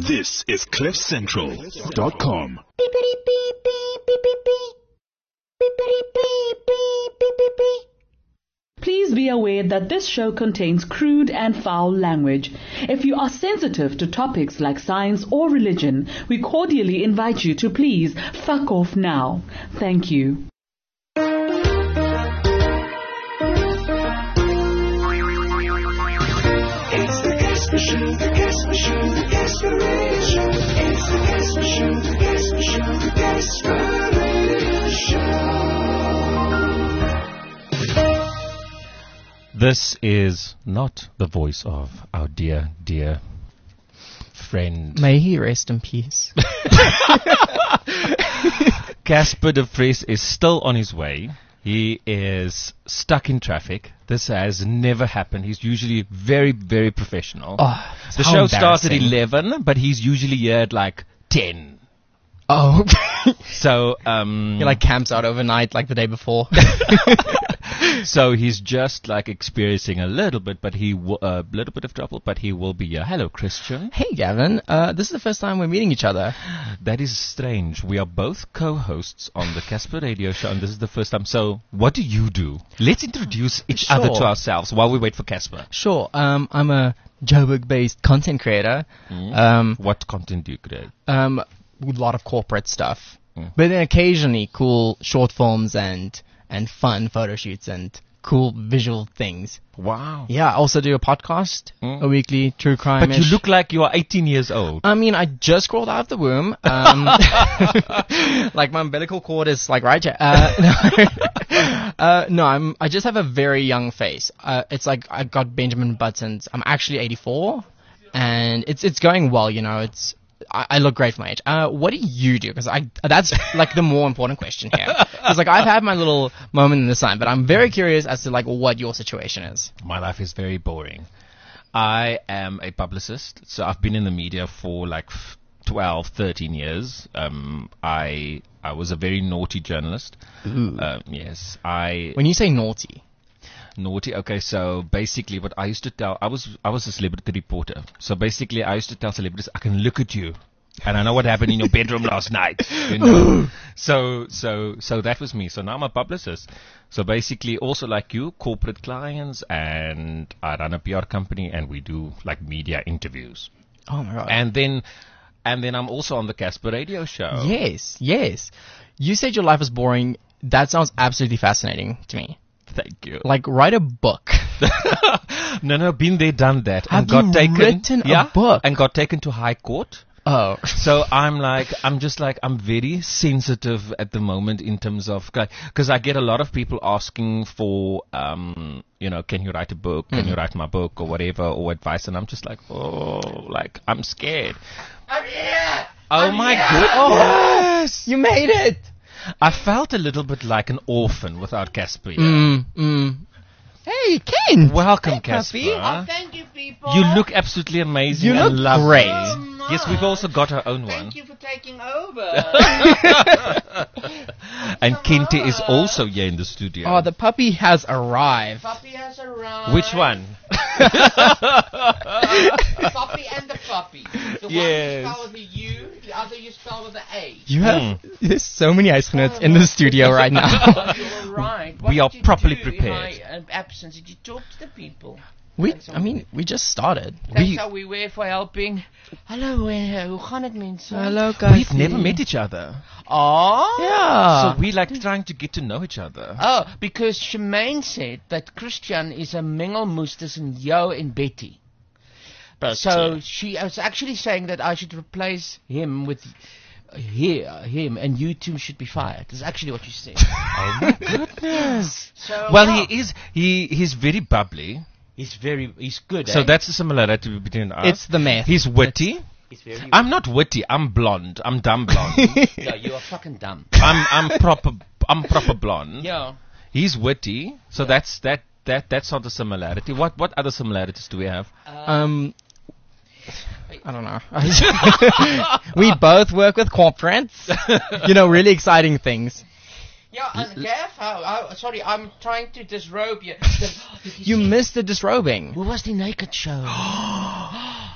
This is CliffCentral.com. Please be aware that this show contains crude and foul language. If you are sensitive to topics like science or religion, we cordially invite you to please fuck off now. Thank you. This is not the voice of our dear, dear friend. May he rest in peace. Casper de Vries is still on his way. He is stuck in traffic. This has never happened. He's usually very, very professional. Oh, the show starts at 11, but he's usually here at like 10. Oh. So, he like camps out overnight like the day before. So he's just like experiencing a little bit of trouble, but he will be here. Hello, Christian. Hey, Gavin. This is the first time we're meeting each other. That is strange. We are both co-hosts on the Casper Radio Show, and this is the first time. So, what do you do? Let's introduce each other to ourselves while we wait for Casper. Sure. I'm a Joburg-based content creator. What content do you create? A lot of corporate stuff, but then occasionally cool short films and fun photo shoots and cool visual things. Wow. Yeah, I also do a podcast, a weekly true crime. But you look like you are 18 years old. I mean, I just crawled out of the womb. Like my umbilical cord is like right here. No, I just have a very young face. It's like I got Benjamin Button's. I'm actually 84, and it's going well. You know, I look great for my age. What do you do? Because that's like the more important question here. Because like I've had my little moment in the sun, but I'm very curious as to like what your situation is. My life is very boring. I am a publicist, so I've been in the media for like 12, 13 years. I was a very naughty journalist. Yes, When you say naughty. Naughty. Okay, so basically what I used to tell, I was a celebrity reporter. So basically I used to tell celebrities, I can look at you and I know what happened in your bedroom last night. You know? So that was me. So now I'm a publicist. So basically also like you, corporate clients, and I run a PR company and we do like media interviews. Oh my God. And then I'm also on the Casper Radio Show. Yes. You said your life is boring. That sounds absolutely fascinating to me. Thank you. Like, write a book. No, been there, done that. Have you written a book? And got taken to High Court. Oh. So I'm very sensitive at the moment in terms of, because I get a lot of people asking for, can you write a book? Can you write my book or whatever, or advice? And I'm just like, I'm scared. I'm here! Oh my God. Oh, yes! You made it! I felt a little bit like an orphan without Casper. Hey, Ken! Welcome, Casper. Oh, thank you, people. You look absolutely amazing. You look and lovely. great. Oh, my. Yes, we've also got our own one. Thank you for taking over. And Kente is also here in the studio. Oh, the puppy has arrived. Puppy has arrived. Which one? Puppy and the puppy. The one you spell with a U, the other you spell with an A. You have there's so many ice nuts in the studio right now. You're right. We are properly prepared. In my absence, did you talk to the people? We just started. Thanks how we were for helping. Hallo, hoe gaan het mensen? Hello, guys. We've never met each other. Oh? Yeah. So we like trying to get to know each other. Oh, because Shemaine said that Christian is a mengelmoes tussen jou and Betty. So she was actually saying that I should replace him with him, and you two should be fired. That's actually what you said. Oh my goodness. So, Well, yeah. he's very bubbly. He's good. So eh? that's the similarity between us. It's the meth. He's witty. He's very. I'm not witty. I'm blonde. I'm dumb blonde. No, you are fucking dumb. I'm proper blonde. Yeah. He's witty. So that's not the similarity. What other similarities do we have? I don't know. We both work with corporates. Really exciting things. Yeah, and Gav, sorry, I'm trying to disrobe you. You missed the disrobing. Who was the naked show?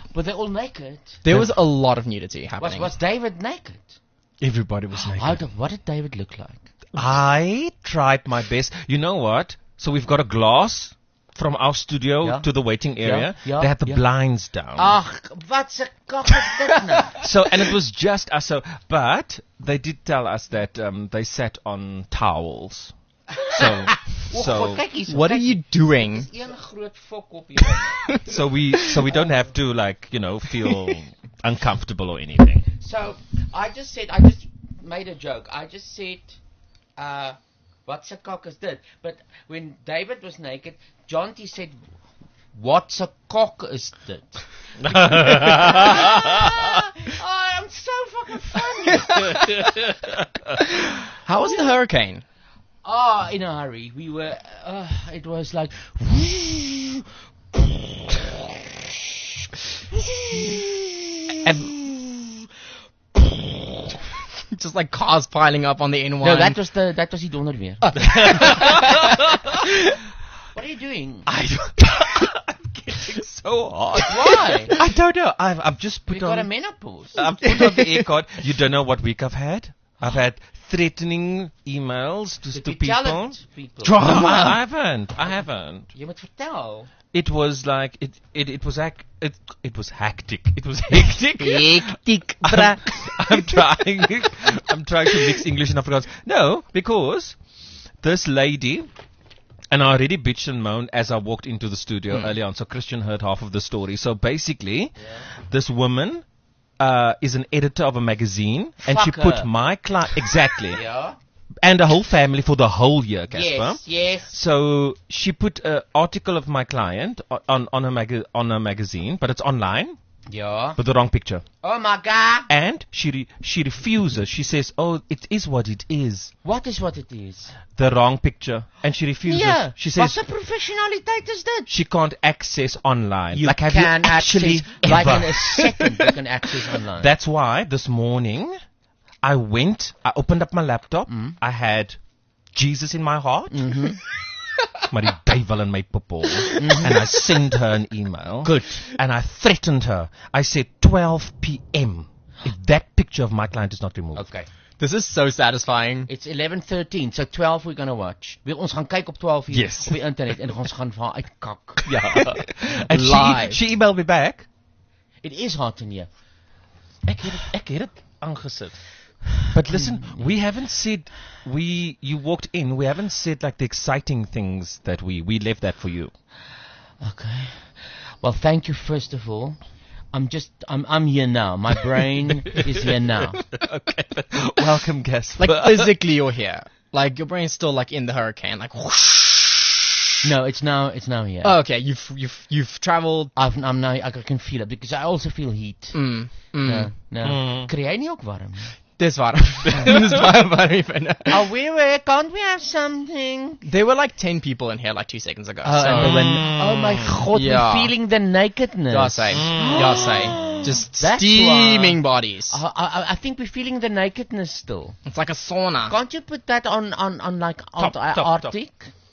Were they all naked? There was a lot of nudity happening. Was David naked? Everybody was naked. What did David look like? I tried my best. You know what? So we've got a glass from our studio Yeah. to the waiting area. Yeah, They had the yeah. blinds down. Ach, wat's 'n kak is dit nou? So, and it was just us. So, but they did tell us that they sat on towels. So, God, kyk hierso, What are kyk, you doing? een groot fok op hier. so we don't have to feel uncomfortable or anything. So I just made a joke. I just said, what's a cock is dit? But when David was naked, John T said, what's a cock is dit? I'm so fucking funny. How was the hurricane? In a hurry. We were, it was like, Just like cars piling up on the N1. no, that was the donderweer. What are you doing? I'm getting so hot. Why? I don't know. I've just put You got a on. menopause. I've put on the aircon. You don't know what week I've had. I've had threatening emails to Did you tell people. it to people? No, I haven't. Je moet vertel. It was like it was it was hectic. It was hectic. Hectic, I'm trying to mix English and Afrikaans. No, because this lady, and I already bitched and moaned as I walked into the studio early on. So Christian heard half of the story. So basically, this woman is an editor of a magazine, and she Fuck put her. my client exactly, Yeah. and the whole family for the whole year, Casper. Yes. So she put an article of my client on a magazine, but it's online Yeah. with the wrong picture. Oh my God. And she refuses. She says, "Oh, it is what it is, What is what it is? the wrong picture." And she refuses. Yeah. She Wat says 'n professionaliteit is dit? she can't access online. You like, have can you actually access, like ever? in a second you can access online. That's why this morning I opened up my laptop. I had Jesus in my heart. Maar die duivel in my popo. And I sent her an email. Good. And I threatened her. I said 12 p.m. if that picture of my client is not removed. Okay. This is so satisfying. It's 11:13, so 12 we're going to watch. Ons gaan kyk op 12 uur Yes. op die internet en ons gaan vir haar uitkak. Yeah. And Live. she emailed me back. It is hot in here. Ek het het aangesit. But listen, we haven't said you walked in. We haven't said like the exciting things that we left that for you. Okay. Well, thank you first of all. I'm here now. My brain is here now. Okay, but welcome, guest. Like physically you're here. Like your brain's still like in the hurricane. Like whoosh. No, it's now here. Oh, okay, you've traveled. I'm now. I can feel it because I also feel heat. No. Kry jy nie ook warm? Dis warm. Dis baie warm hier binne. Can't we have something? There were like 10 people in here like 2 seconds ago. Oh, so and oh my God, Yeah. we're feeling the nakedness. Ja say. Just That's steaming why- bodies. I think we're feeling the nakedness still. It's like a sauna. Can't you put that on like Top. Arctic?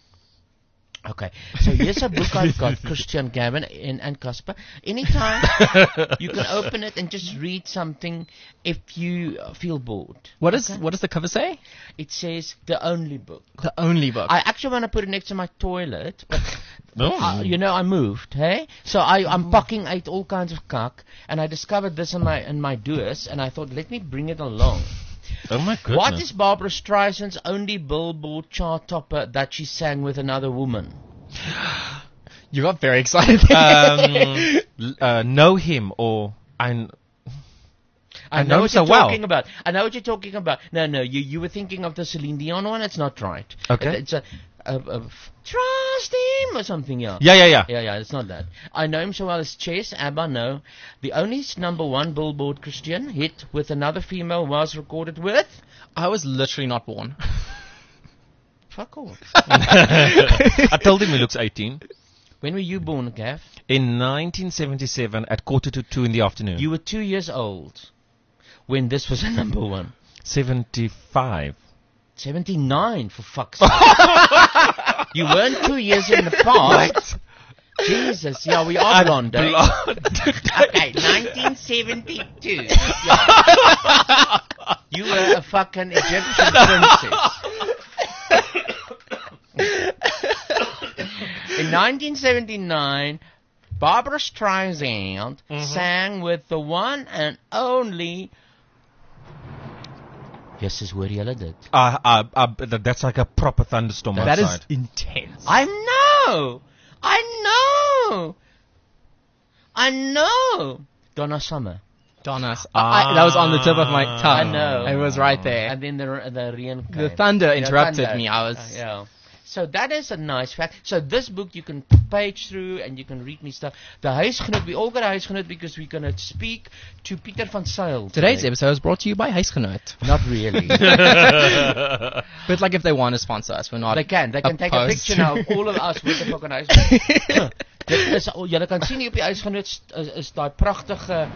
Okay, so here's a book I've got, Christian Gavin and Casper. Anytime you can open it and just read something if you feel bored. What does the cover say? It says The Only Book. The only book. I actually want to put it next to my toilet, but No. I moved, hey? So I'm packing out all kinds of kak, and I discovered this in my doers, and I thought, let me bring it along. Oh my goodness. What is Barbara Streisand's only Billboard chart topper that she sang with another woman? You got very excited. Know him or I know know him what so you're well. talking about. I know what you're talking about. No, you were thinking of the Celine Dion one. It's not right. Okay. It's a trust him or something. Yeah. Yeah. Yeah, it's not that. I know him so well as Chess, ABBA, no. The only number one Billboard Christian hit with another female was recorded with... I was literally not born. Fuck off. I told him he looks 18. When were you born, Gav? In 1977 at 1:45 in the afternoon. You were 2 years old when this was a number one. 75. 79, for fuck's sake. You weren't 2 years in the past. Jesus, yeah, we are blonde. Eh? Okay, 1972. Yeah. You were a fucking Egyptian princess. In 1979, Barbara Streisand sang with the one and only. Yes, is hoor julle dit? That's like a proper thunderstorm That is outside. intense. I know. Donna Summer. Donna. That was on the tip of my tongue. I know. It was right there. And then the rain came. The thunder interrupted thunder. me. I was. Yeah. So that is a nice fact. So this book you can page through and you can read me stuff. The Huisgenoot, we all got a Huisgenoot because we're going to speak to Pieter van Zyl. Today's today. episode is brought to you by Huisgenoot. Not really. But like if they want to sponsor us, we're not. They can take a opposed picture to- now of all of us with the fucking Huisgenoot. Dit is, julle kan sien hier op die Huisgenoot is daai pragtige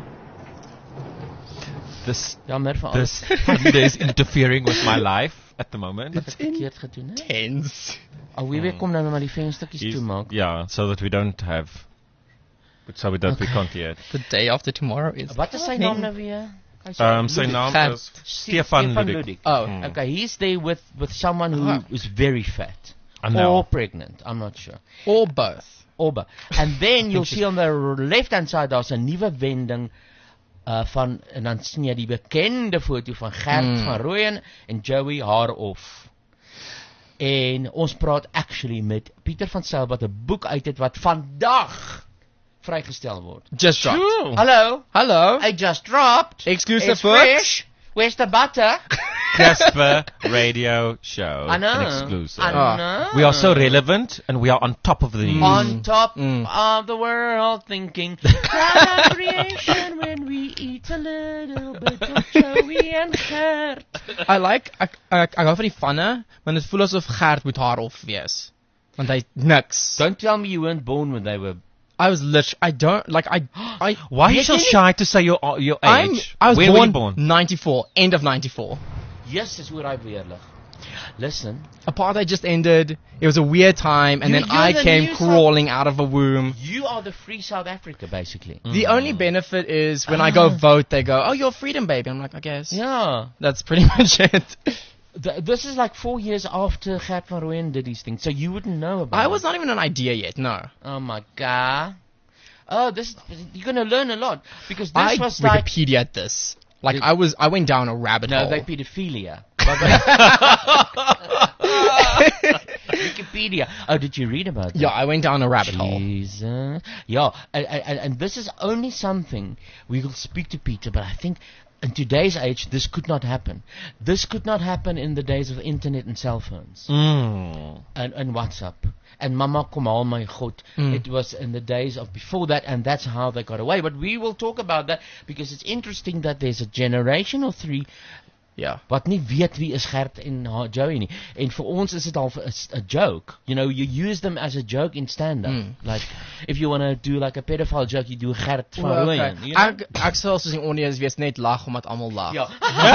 This jammer vir alles. Frida is interfering with my life at the moment. Wat het verkeerd gedoen hè? Tense. Wie weet kom nou maar die venstertjies toemaak. Yeah, so that we don't have, so that we can't hear it. The day after tomorrow is. Wat is sy naam nou weer? Sy naam Gert. is Stefan Ludwig. Oh. Okay, he's there with someone who is very fat. I know. Or pregnant, I'm not sure. Or both. Or and then you'll see on the left-hand side daar's 'n nuwe wending van en dan sien jy die bekende foto van Gert van Rooyen en Joey Haarhoff. En ons praat actually met Pieter van Zyl wat 'n boek uit het wat vandag vrygestel word. Just dropped. Hallo, Hello. I just dropped. Exclusive It's books. fresh. Where's the butter? Casper Radio Show. I know. An exclusive. I know. We are so relevant and we are on top of the news. On top of the world, thinking proud of creation when we eat a little bit of Joey and Gert. I like ek hou van die vanne, want dit voel asof Gert moet Haarhoff wees. Want hy niks. Don't tell me you weren't born when they were. I was literally I don't like I Why are you so shy to say your age? I was When were you born? 94, end of 94. Yes, is hoe hy weerlig. Listen, Apartheid just ended. It was a weird time, and then You're I the came new crawling out of a womb. you are the free South Africa, basically. The only benefit is when I go vote, they go, "Oh, you're a freedom baby." I'm like, I guess. Yeah. That's pretty much it. This is like 4 years after Gert van Rooyen did these things, so you wouldn't know about I it. was not even an idea yet. No. Oh my god. Oh, you're gonna learn a lot because this I was like Wikipedia this. Like Did- I went down a rabbit no, hole. they pedophilia. Wikipedia. Oh, did you read about that? Yeah, I went down a rabbit hole. Jesus. Yeah, and this is only something we will speak to Peter, but I think in today's age, this could not happen. This could not happen in the days of internet and cell phones and WhatsApp. And Mama kom haal my goed. It was in the days of before that, and that's how they got away. But we will talk about that because it's interesting that there's a generation or three Yeah. wat nie weet wie is Gert en Joey nie. En vir ons is dit al a joke. You know, you use them as a joke in stand-up. Like, if you want to do like a pedophile joke, you do Gert van Rooyen. You know? Ek sal soos die audience wees net lag omdat almal lag. Ja.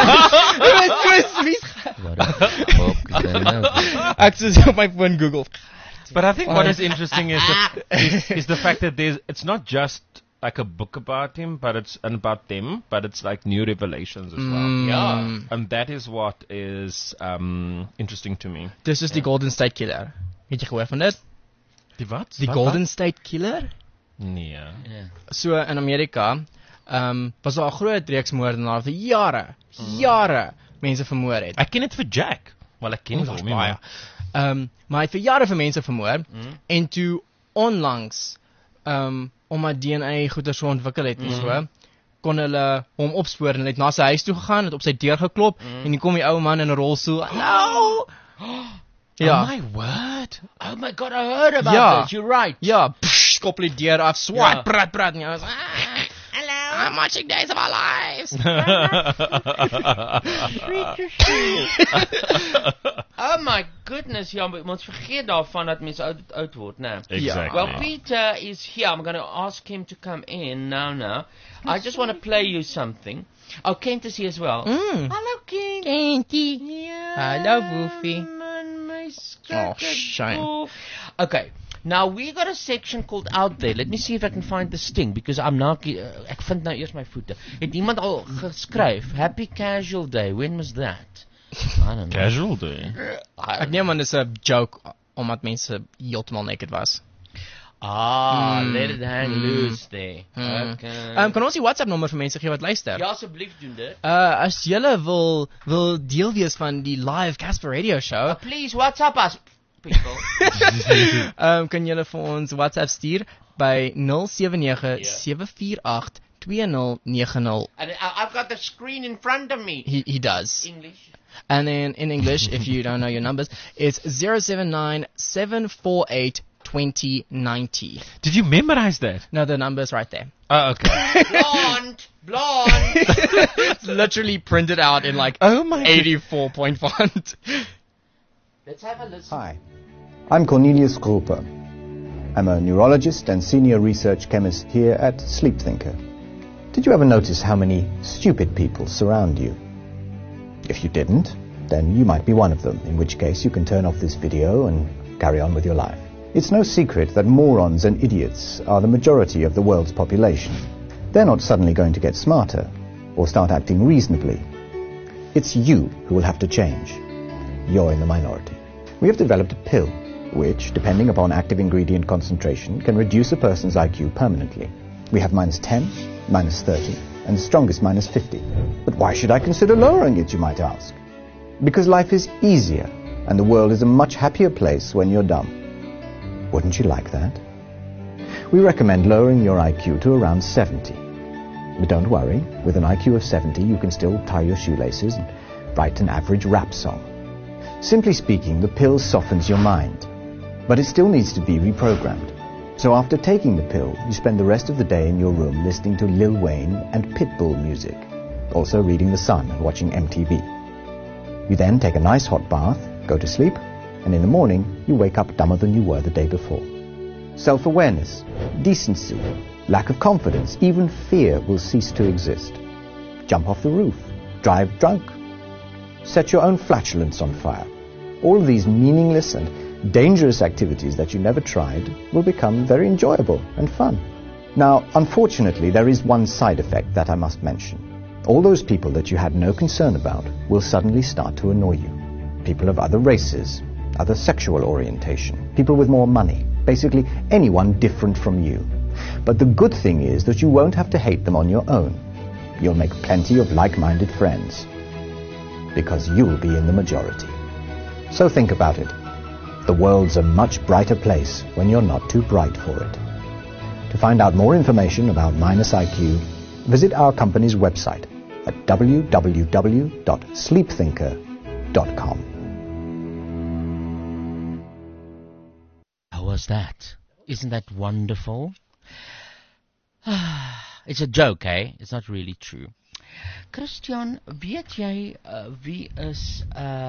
Ek soos op my phone Google. But I think what is interesting is the fact that it's not just like a book about him, but it's about them, but it's like new revelations as well. Ja. And that is what is interesting to me. Dis is die Golden State Killer. Het jy gehoor van dit? Die wat? Die Golden State Killer? Nee. Ja. So in Amerika, was daar 'n groot reeks moordenaars vir jare mense vermoor het. Ek ken dit vir Jack. Wel, ek ken hom baie. Maar hy het vir jare vir mense vermoor en toe onlangs omdat DNA goeie so ontwikkel het en so kon hulle hom opspoor en hulle het na sy huis toe gegaan, het op sy deur geklop en hier kom die ou man in 'n rolstoel. Hallo. Ja. Oh my word. Oh my god, I heard about Ja. this. You're right. Ja, skop die deur af, swat, Ja. praat en jy was hello. I'm watching Days of Our Lives. Oh my goodness, ja, maar ons vergeet daarvan dat mense oud word, né? Exactly. Well, Peter is here. I'm going to ask him to come in now. I just want to play you something. Oh, Kent is here as well. Hallo, Kent. Kentie. Ja, Hallo, Woefie. man, my Oh, shame. Okay, Now we got a section called Out There. Let me see if I can find the sting because I'm now ek vind nou eers my voete. Het iemand al geskryf Happy Casual Day? When was that? I don't know. Casual day. Ek neem aan dis 'n joke omdat mense heeltemal naked was. Let it hang loose there. Okay. Kan ons die WhatsApp nommer vir mense gee wat luister? Ja, asseblief doen dit. As julle wil deel wees van die live Casper Radio show, Please, WhatsApp us, people. kan julle vir ons WhatsApp stuur by 079-748-2090. And I've got the screen in front of me. He does. English. And then in English, if you don't know your numbers, it's 079-748-2090. Did you memorize that? No, the number's right there. Oh, okay. Blonde. It's literally printed out in like Oh my 84 point font. Let's have a listen. Hi, I'm Cornelius Gruppe. I'm a neurologist and senior research chemist here at Sleep Thinker. Did you ever notice how many stupid people surround you? If you didn't, then you might be one of them, in which case you can turn off this video and carry on with your life. It's no secret that morons and idiots are the majority of the world's population. They're not suddenly going to get smarter or start acting reasonably. It's you who will have to change. You're in the minority. We have developed a pill which, depending upon active ingredient concentration, can reduce a person's IQ permanently. We have -10, -30, and the strongest -50. But why should I consider lowering it, you might ask? Because life is easier, and the world is a much happier place when you're dumb. Wouldn't you like that? We recommend lowering your IQ to around 70. But don't worry, with an IQ of 70 you can still tie your shoelaces and write an average rap song. Simply speaking, the pill softens your mind, but it still needs to be reprogrammed. So after taking the pill, you spend the rest of the day in your room listening to Lil Wayne and Pitbull music, also reading The Sun and watching MTV. You then take a nice hot bath, go to sleep, and in the morning you wake up dumber than you were the day before. Self-awareness, decency, lack of confidence, even fear will cease to exist. Jump off the roof, drive drunk, set your own flatulence on fire. All of these meaningless and dangerous activities that you never tried will become very enjoyable and fun. Now, unfortunately, there is one side effect that I must mention. All those people that you had no concern about will suddenly start to annoy you. People of other races, other sexual orientation, people with more money, basically anyone different from you. But the good thing is that you won't have to hate them on your own. You'll make plenty of like-minded friends, because you'll be in the majority. So think about it. The world's a much brighter place when you're not too bright for it. To find out more information about -IQ, visit our company's website at www.sleepthinker.com. How was that? Isn't that wonderful? It's a joke, eh? It's not really true. Christian, weet jy wie is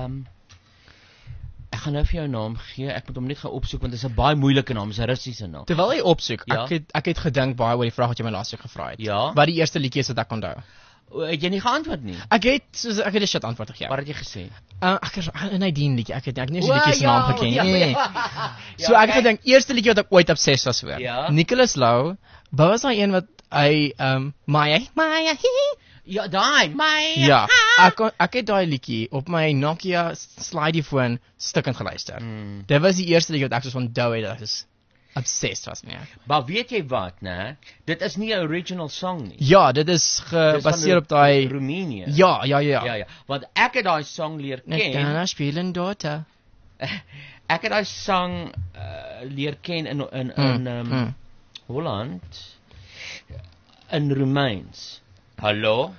ek gaan nou vir jou naam gee. Ek moet hom net gaan opsoek want dit is 'n baie moeilike naam, is 'n Russiese naam. Terwyl jy opsoek, Ja. ek het gedink baie oor die vraag wat jy my laas week gevra het. Ja. Wat die eerste liedjie is wat ek onthou. Het jy nie geantwoord nie? Ek het 'n shit antwoord gegee. Wat het jy gesê? Ek het 'n Nadine liedjie. Ek het nie eens die liedjie se naam geken ja, nie. ja. So ek het gedink eerste liedjie wat ek ooit obsessed was oor. Ja. Nicholas Lou, wat was daai een wat hy Maya. Ja, daai, my. Ja, ek het daai liedjie op my Nokia slideyfoon stukkend geluister. Dit was die eerste liedjie wat ek soos onthou het dat ek is obsessed was mee. Maar weet jy wat, né? Dit is nie 'n original song nie. Ja, dit is gebaseer op daai Roemenië. Ja. Ja. Want ek het daai song leer Net ken. kan spelen dota. Ek het daai song leer ken in Holland in Roemeens. Hallo.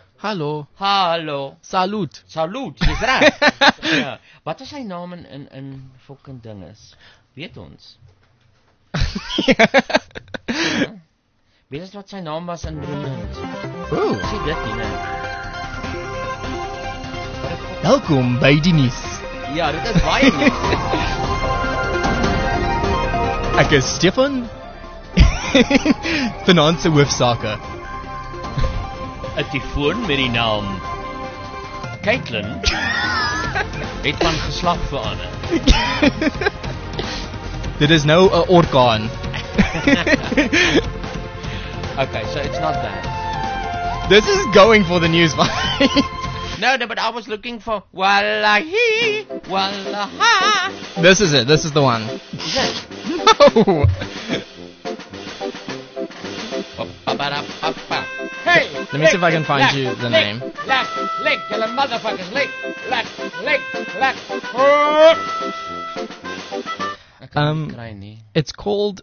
Salut. Salut, dis reg. Ja. Wat is sy naam in fucking dinges? Weet ons? Ja. Weet ons wat sy naam was in Roemeens? Sien dit nie, nee. Welkom by die nuus. Ja, dit is baie nie. Ek is Stefan. Finansiële hoofsaake. 'n Tifoon met die naam Caitlin het van geslag verander. Dit is nou 'n orkaan. Okay, so it's not that. This is going for the news vibe. No, but I was looking for Wallahi, Wallaha. This is it. This is the one. Is it? No. Hey! Let me see if I can find you the name. Lick, julle motherfuckers, lick. Ek kan nie kry nie. It's called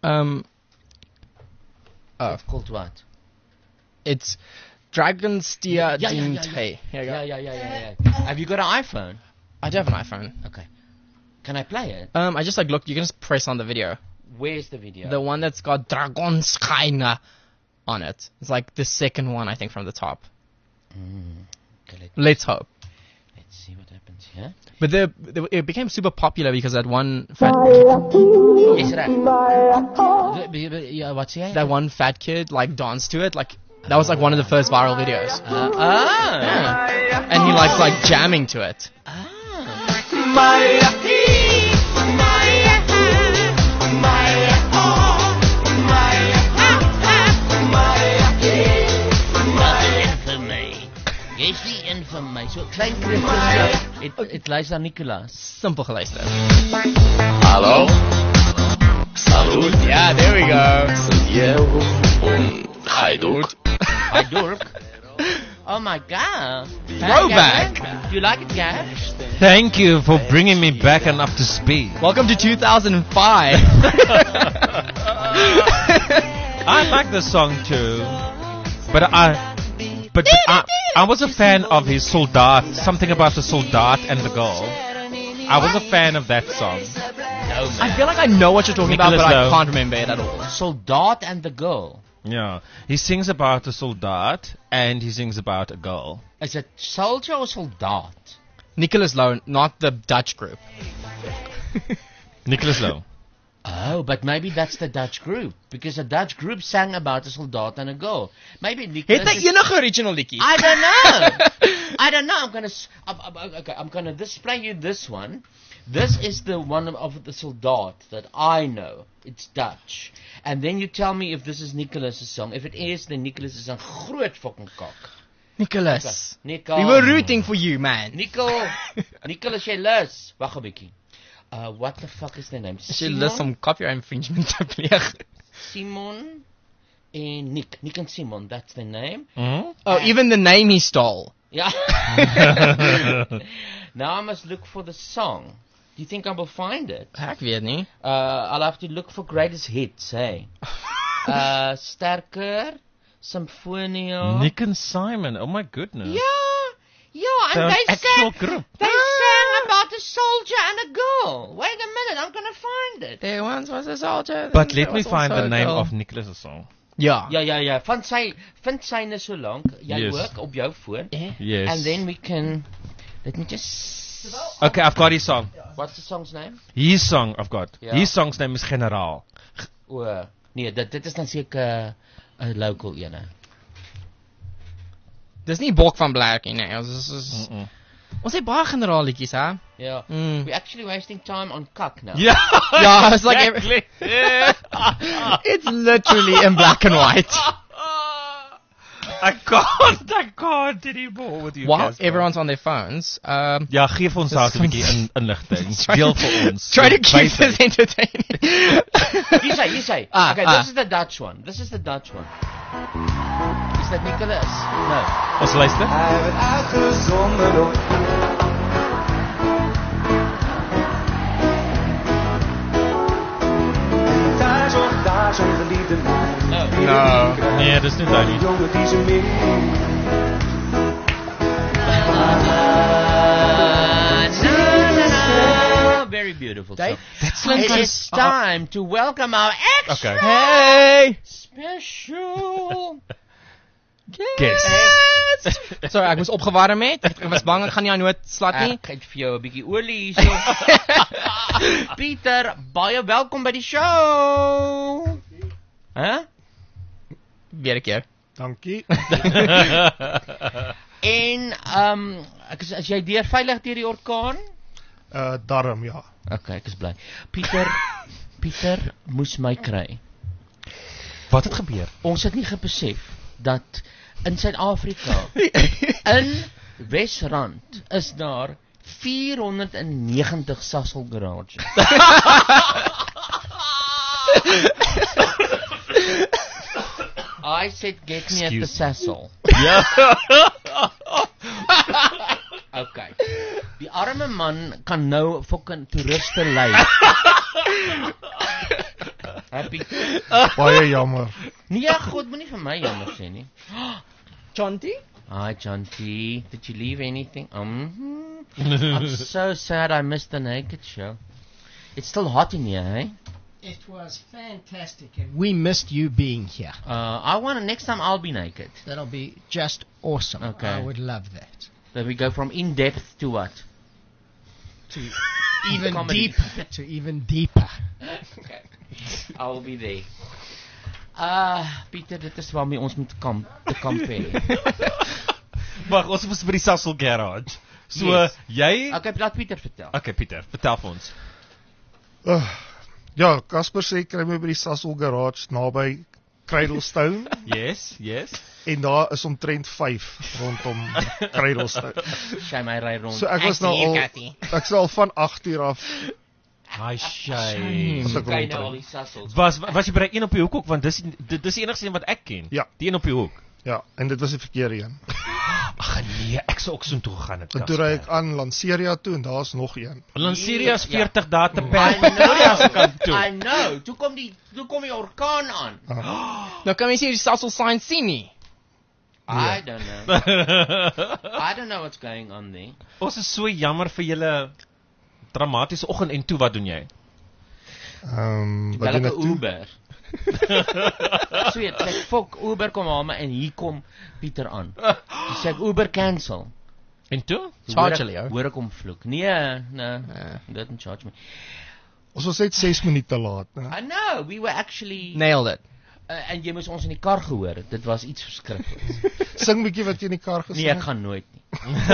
It's called what? it's Dragonsteer Yeah. Dinte. Here you go. Yeah. Have you got an iPhone? I do have an iPhone. Okay. Can I play it? I just look. You can just press on the video. Where's the video? The one that's got Dragonskine on it. It's like the second one, I think, from the top. Okay, Let's hope. let's see what happens here. But it became super popular because that one fat Yes, right. Yeah, what's he? that one fat kid like danced to it. Like that was like one of the first viral videos. Yeah. And he likes like jamming to it. Yes, die een van my. So klein Christus. Het luister Nicolaas. Simpel geluisterd. Hallo? Salut. Yeah, there we go. Eu Hajduk. By Dork. Oh my god. Throwback. Do you like it, Gav? Thank you for bringing me back and up to speed. Welcome to 2005. I like the song too, but I was a fan of his Soldaat, something about the Soldaat and the girl. I was a fan of that song. I feel like I know what you're talking about, Nicholas but I Lowe. can't remember it at all. Soldaat and the girl. Yeah, he sings about a Soldaat and he sings about a girl. Is it soldier or soldaat? Nicholas Lowe, not the Dutch group. Nicholas Lowe. Oh, but maybe that's the Dutch group. Because the Dutch group sang about a soldaat and a girl. Maybe Nicholas Het hy is- enige original liedjie? I don't know. I don't know. I'm gonna display you this one. This is the one of the soldaat that I know. It's Dutch. And then you tell me if this is Nicholas' song. If it is, then Nicholas is een groot fucking kak. Nicholas. Nicol. We were rooting for you, man. Nicholas, jy lus. Wag 'n bietjie. What the fuck is their name? She list om copyright infringement te pleeg. Simon en Nick and Simon, that's their name. Oh, even the name he stole. Yeah. Now I must look for the song. Do you think I will find it? Ek weet nie. I'll have to look for greatest hits, hey. Sterker, Symphonia. Nick and Simon. Oh my goodness. Yeah, and They're they an actual sang, group. they sang about a soldier and a girl. Wait a minute, I'm gonna find it. There once was a soldier. But there let me was find also the a name girl. of Nicholas' song. Ja. Ja. Vind syne so lank. Jy Yes. ook op jou foon. Yes. And then we can. Let me just. Okay, I've got his song. What's the song's name? His song I've got. Ja. His song's name is Generaal. O, nee, dit is dan seker 'n local ene. Dis nie Bok van Blerk nie. Ons het baie generaal liedjies, hè? Ja. Mm. We're actually wasting time on kak now. Yeah. Ja, it's like Exactly. it's literally in black and white. I can't anymore with you While guys. everyone's on their phones, Ja, geef ons daar 'n bietjie inligting. Deel vir ons. try to keep Basic. this entertaining. You say. Okay, this is the Dutch one. This is the Dutch one. Is that Nicholas? No. Ons luister. No. No. Nee, dis nie daai nie. Very beautiful Dave, song. that's It's time to welcome our extra Okay. Hey! special Guess. Sorry, ek moes opgewarm het. Ek was bang ek gaan nie aan nood slat nie. Ek het vir jou 'n bietjie olie hierso. Pieter, baie welkom by die show. Hæ? Weer 'n keer. Dankie. En as jy veilig deur die orkaan? Darm, ja. Okay, ek is bly. Pieter, Pieter moes my kry. Wat het gebeur? Ons het nie besef dat in Suid-Afrika, in Wesrand, is daar 490 Sasol garages. I said, get me at the Sasol. Ja. Okay. Die arme man kan nou fucking toeriste lei. Happy. Baie jammer. Nee, God, moenie vir my jammer sê nie. Chanty? Hi, Chanty. Did you leave anything? I'm so sad I missed the naked show. It's still hot in here, eh? It was fantastic, and we missed you being here. I want to, next time I'll be naked. That'll be just awesome. Okay. I would love that. Then we go from in-depth to what? To even Comedy. deeper. To even deeper. Okay. I'll be there. Pieter, dit is waarmee ons moet te kampeer. Wag, ons was by die Sasol garage. So, Yes. jy... Okay, laat Pieter vertel. Okay, Pieter, vertel vir ons. Ja, Casper sê kry my by die Sasol garage naby Cradlestone Yes. en daar is omtrent 5 rondom Cradlestone. Sy my ry rond. So ek was nou al ek sal van 8 uur af Hi, Shay. was ek Kyk nou al rondry. die Sassels. Was jy by die een op die hoek ook? Want dis die enigste een wat ek ken. Ja. Die een op die hoek. Ja, en dit was die verkeerde een. Ag nee, ek sou ook so toe gegaan het. En toe ry ek aan Lanseria toe en daar's nog een. Lanseria is Ja. 40 dae te I per know. kant toe. I know. Toe kom die orkaan aan. Nou kan jy sê die Sasol sign sien nie. I don't know. I don't know what's going on there. Ons is so jammer vir julle dramatiese oggend en toe wat doen jy? Wat Bel doen ek ek 'n toe? Uber. Sweet, ek fok Uber kom haal my en hier kom Pieter aan. Dis sê ek Uber cancel. En toe? Charge hulle jou. Hoor ek hom vloek. Nee, didn't charge me. Ons was net 6 minute laat, né? I know, we were actually Nailed it. en jy moes ons in die kar gehoor het. Dit was iets verskrikliks. Sing bietjie wat jy in die kar gesing Nee, ek het. gaan nooit nie.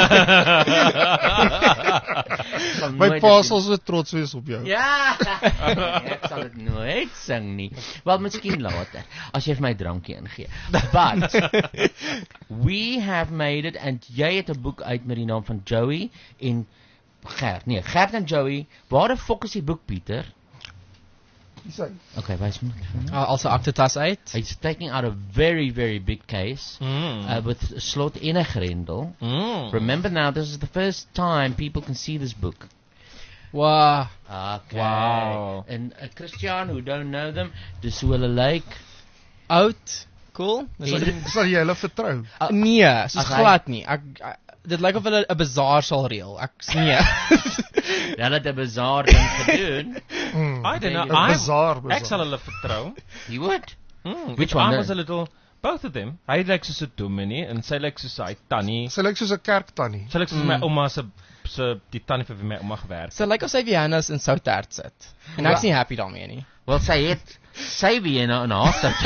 My pa sal so trots wees op jou. Ja, ek sal dit nooit sing nie. Wel, miskien later, as jy vir my drankie ingee. But, we have made it, and jy het 'n boek uit met die naam van Joey en Gert. Nee, Gert en Joey. Waar die fok is die boek, Pieter? Okay, wys my. Also aktetas uit. He's taking out a very, very big case with a slot en 'n grendel. Remember now, this is the first time people can see this book. Wow. Okay. Wow. And Christian, who don't know them, dis hoe hulle lyk. Oud. Cool. Dis wat Sal jy hulle vertrou? nee, soos As hy- glad nie. Ek dit lyk of hulle 'n bazaar sal reël. Ek nee. Hulle het 'n bazaar ding gedoen. I don't know. Een bazaar. Ek sal hulle vertrou. You would? Which one one? I then? was a little, both of them. Hy lyk soos 'n dominee en sy lyk soos hy tannie. Sy lyk soos 'n kerktannie. Sy lyk soos my ouma se die tannie vir wie my ouma gewerk. So lyk of sy Vienna's in soutert sit. En ek's nie happy daarmee nie. Wel, sy het sy Vienna in haar sit.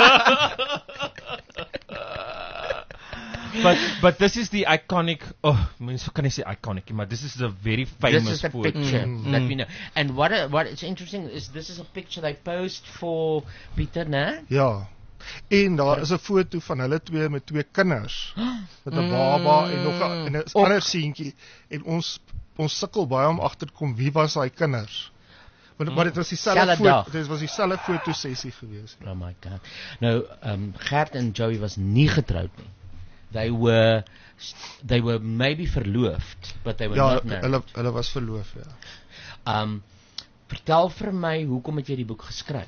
But this is the iconic. Oh, mens kan nie sê iconic, maar this is a very This famous is a photo. picture that we know. And what is interesting is this is a picture they post for Pieter, né? Ja. En daar is 'n foto van hulle twee met 2 kinders. Met 'n baba en nog 'n ander seentjie en ons sukkel baie om agter te kom wie was daai kinders. Maar dit was dieselfde Selfde foto, dag. dit was dieselfde fotosessie gewees. Oh my God. Nou, Gert en Joey was nie getroud nie. They were maybe verloofd, but they were Ja, not married. hulle was verloof, ja. Vertel vir my, hoekom het jy die boek geskryf?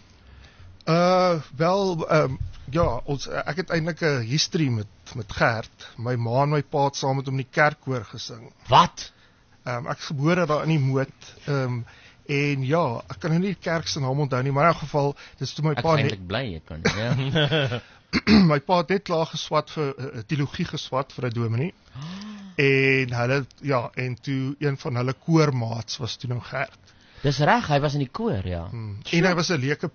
Ja, ek het eintlik 'n history met Gert. My ma en my pa het saam met hom in die kerkkoor gesing. Wat? Ek is gebore daar in die Moot. En ja, ek kan nou nie die kerk se naam onthou nie, maar in elk geval, dis toe my Ek pa is net eintlik bly jy kan. Ja. my pa het net klaar geswat vir teologie geswat vir 'n dominee. En hulle en toe een van hulle koormaats was toe nou Gert. Dis reg, hy was in die koor, ja. En hy was 'n leuke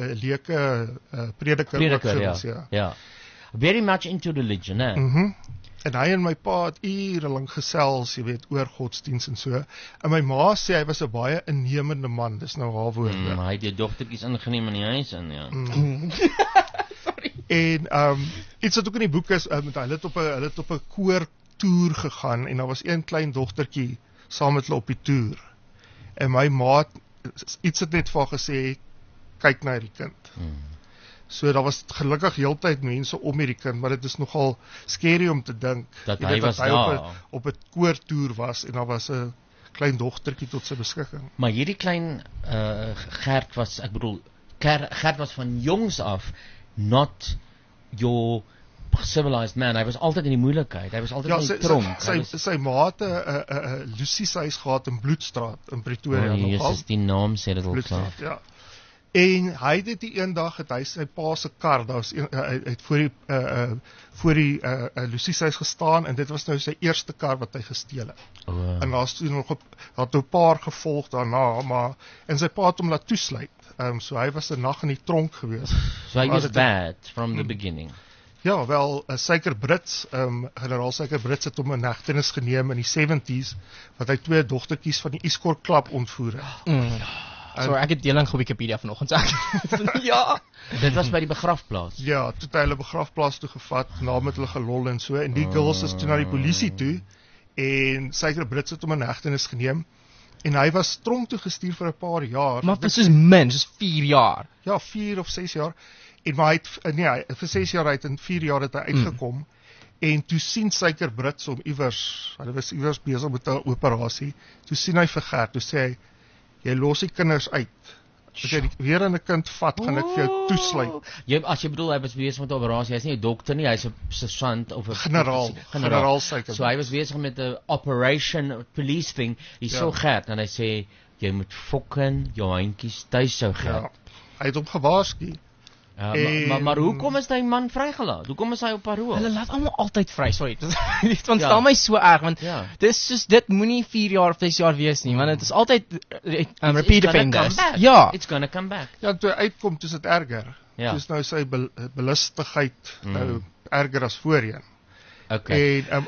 prediker ook Prediker, vir ons, ja. Very much into religion, hè? En hy en my pa het urelang gesels, jy weet, oor godsdienst en so. En my ma sê hy was 'n baie innemende man, dis nou haar woorde. Hy het die dogtertjies ingeneem in die huis in, ja. En iets wat ook in die boek is, hulle het op 'n koortoer gegaan en daar was een klein dogtertjie saam met hulle op die toer. En my ma iets het net vir haar gesê, kyk na hierdie kind. So daar was gelukkig heeltyd mense om hierdie kind, maar dit is nogal scary om te dink dat hy was op 'n koortoer was en daar was 'n klein dogtertjie tot sy beskikking. Maar hierdie klein Gert was, ek bedoel, Gert was van jongs af not your civilized man. Hy was altyd in die moeilikheid. Hy was altyd in die tronk. Sy ma het 'n Lucies huis gehad in Bloedstraat in Pretoria. Jesus, die naam sê dit al klaar. Ja. En hy het die eendag het hy sy pa se kar, daar was hy het voor die Lucies huis gestaan en dit was nou sy eerste kar wat hy gesteel het. En daar's toe nog 'n paar gevolg daarna, maar en sy pa het hom laat toesluit. So hy was 'n nag in die tronk gewees. So hy was bad from the beginning. Ja, wel, Suiker Brits, generaal Suiker Brits het hom in hegtenis geneem in die 70s, wat hy 2 dogtertjies van die Escort Club ontvoer het. So ek het deeling op Wikipedia vanoggend sê. Ja. Dit was by die begrafplaas. Ja, toe het hy hulle begrafplaas toe gevat, na met hulle gelol en so, en die girls is toe na die polisie toe, en Suiker Brits het hom in hegtenis geneem, en hy was tronk toe gestuur vir 'n paar jaar. Maar dit is min, soos 4 jaar. Ja, 4 of 6 jaar. En maar hy het, vir 6 jaar uit en 4 jaar het hy uitgekom. En toe sien Suiker Brits hom iewers, hulle was iewers besig met 'n operasie. Toe sien hy vir Gert, toe sê hy, jy los die kinders uit. As jy weer 'n kind vat, gaan ek vir jou toesluit. As jy bedoel hy was besig met 'n operasie, hy's nie 'n dokter nie, hy's 'n sergeant of 'n generaal Suiker. So hy was besig met 'n operation police thing. Hy so Gert en hy sê jy moet fucking jou handjies tuis hou, Gert. Ja. Hy het hom gewaarsku. Maar hoekom is hy man vrygelaat? Hoekom is hy op parol? Hulle laat almal altyd vry, sorry. Dit ontstaan my so erg want dis soos dit moenie 4 jaar of 6 jaar wees nie, want dit is altyd repeat offenders. Ja, it's gonna come back. Ja, toe uitkom is dit erger. Dis nou sy belustigheid nou erger as voorheen. Okay. En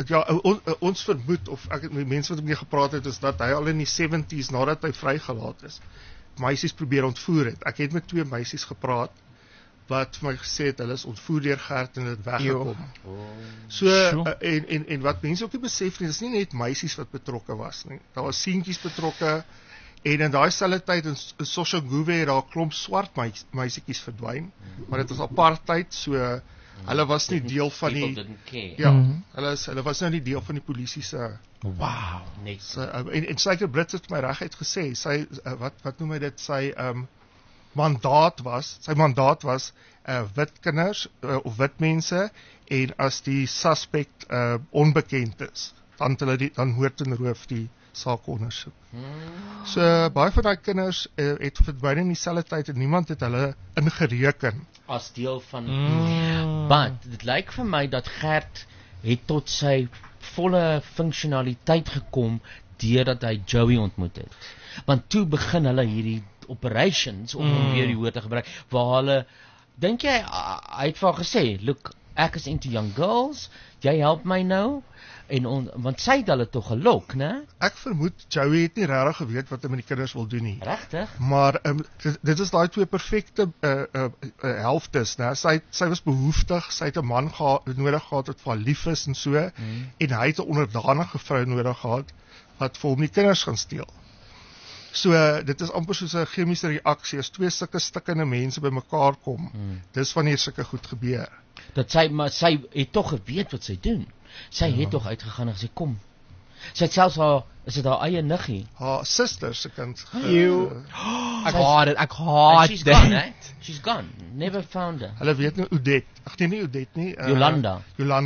ons vermoed of mense wat met my gepraat het is dat hy al in die 70s nadat hy vrygelaat is, meisies probeer ontvoer het. Ek het met 2 meisies gepraat wat vir my gesê het, hulle is ontvoer deur Gert en het weggekom. So, en wat mense ook nie besef nie, dis nie net meisies wat betrokke was nie. Daar was seentjies betrokke, en in daai selfde tyd in Soshanguve het daar 'n klomp swart meisietjies verdwyn, maar dit was apartheid, so hulle was nie deel van die hulle was nou nie deel van die polisie se en Suiker Brits het my reguit gesê, sy wat noem hy dit, sy mandaat was wit kinders of wit mense, en as die suspect onbekend is, dan hoort en roof die saak ondersoek. So baie van daai kinders het verdwyn in dieselfde tyd en niemand het hulle ingereken as deel van but dit lyk vir my dat Gert het tot sy volle funksionaliteit gekom deurdat hy Joey ontmoet het. Want toe begin hulle hierdie operations om weer die woord te gebruik waar hulle, dink jy hy het vir haar gesê, look, ek is into young girls, jy help my nou, want sy het hulle toch gelok, ne? Ek vermoed Joey het nie regtig geweet wat hy met die kinders wil doen nie. Regtig? Maar dit is daai 2 perfekte helftes, ne? Sy was behoeftig, sy het 'n man nodig gehad wat vir haar lief is en so, en hy het 'n onderdanige vrou nodig gehad wat vir hom die kinders gaan steel. So dit is amper soos 'n chemiese reaksie, as 2 sulke stikkende mense bymekaar kom. Dis wanneer sulke goed gebeur. Maar sy het tog geweet wat sy doen. Sy het tog uitgegaan en sy kom. Sy het selfs haar eie niggie. Haar suster se kind. Ek haat dit. She's gone. Never found her. Hulle weet nie Odette. Ag nee, nie Odette nie. Jolanda,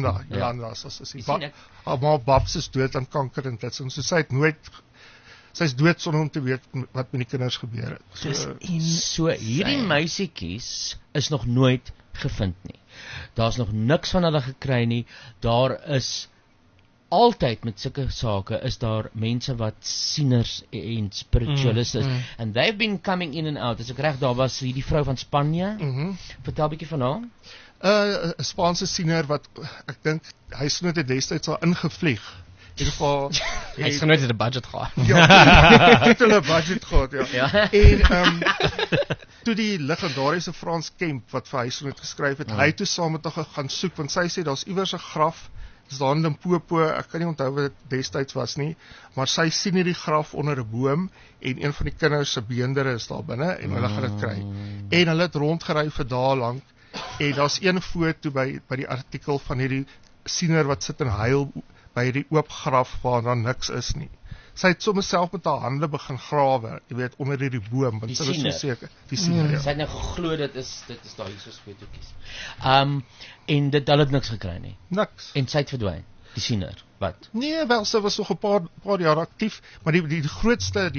haar ma Babs is dood aan kanker en dit. So sy's dood sonder om te weet wat met die kinders gebeur het. So hierdie meisietjies is nog nooit gevind nie. Daar's nog niks van hulle gekry nie. Daar is altyd met sulke sake is daar mense wat sieners en spiritualists is. And they've been coming in and out. As ek reg, daar was hierdie vrou van Spanje. Vertel 'n bietjie van haar. 'n Spaanse siener wat ek dink huisgenoot het destyds al ingevlieg. In ieder geval Hy het nooit 'n budget gehad. ja, het hulle 'n budget gehad, ja. Ja. En toe die legendariese Frans Kemp wat vir huisgenoot geskryf het, hy het toe saam met haar gaan soek want sy sê daar's iewers 'n graf. Dis daar in Limpopo, ek kan nie onthou wat dit destyds was nie, maar sy sien hierdie graf onder 'n boom en een van die kinders se beendere is daar binne en hulle gaan dit kry. En hulle het rondgery vir dae lank en daar's een foto by die artikel van hierdie siener wat sit en huil by hierdie oop graf waar daar niks is nie. Sy het sommer self met haar hande begin grawe, jy weet, onder hierdie boom, want sy was so seker. Die siener, ja. Sy het nou geglo dit is daar hier soos fotootjies. En dit hulle het niks gekry nie. Niks. En sy het verdwyn. Die siener. Wat? Nee, wel sy was nog 'n paar jaar aktief, maar die grootste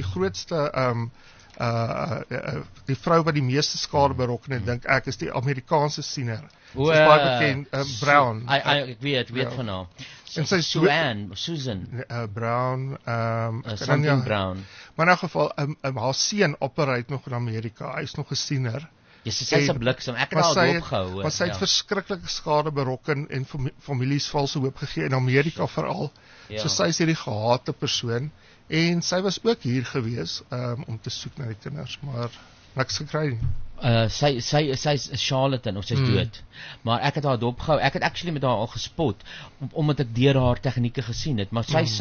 die vrou wat die meeste skade berokken het, dink ek is die Amerikaanse siener. Sy is baie bekend, Brown. Ek weet van haar. En sy Susan Brown, something Brown. Maar in elk geval, haar seun operate nog in Amerika. Hy is nog 'n siener. Ja, sy is 'n bliksem. Ek het haar opgehou. Maar sy het verskriklike skade berokken en families valse hoop gegee in Amerika veral. So sy is hierdie gehate persoon en sy was ook hier gewees om te soek na die kinders, maar niks gekry nie. Sy's 'n charlatan of sy's dood. Maar ek het haar dopgehou. Ek het actually met haar al gespot omdat ek deur haar tegnieke gesien het, maar sy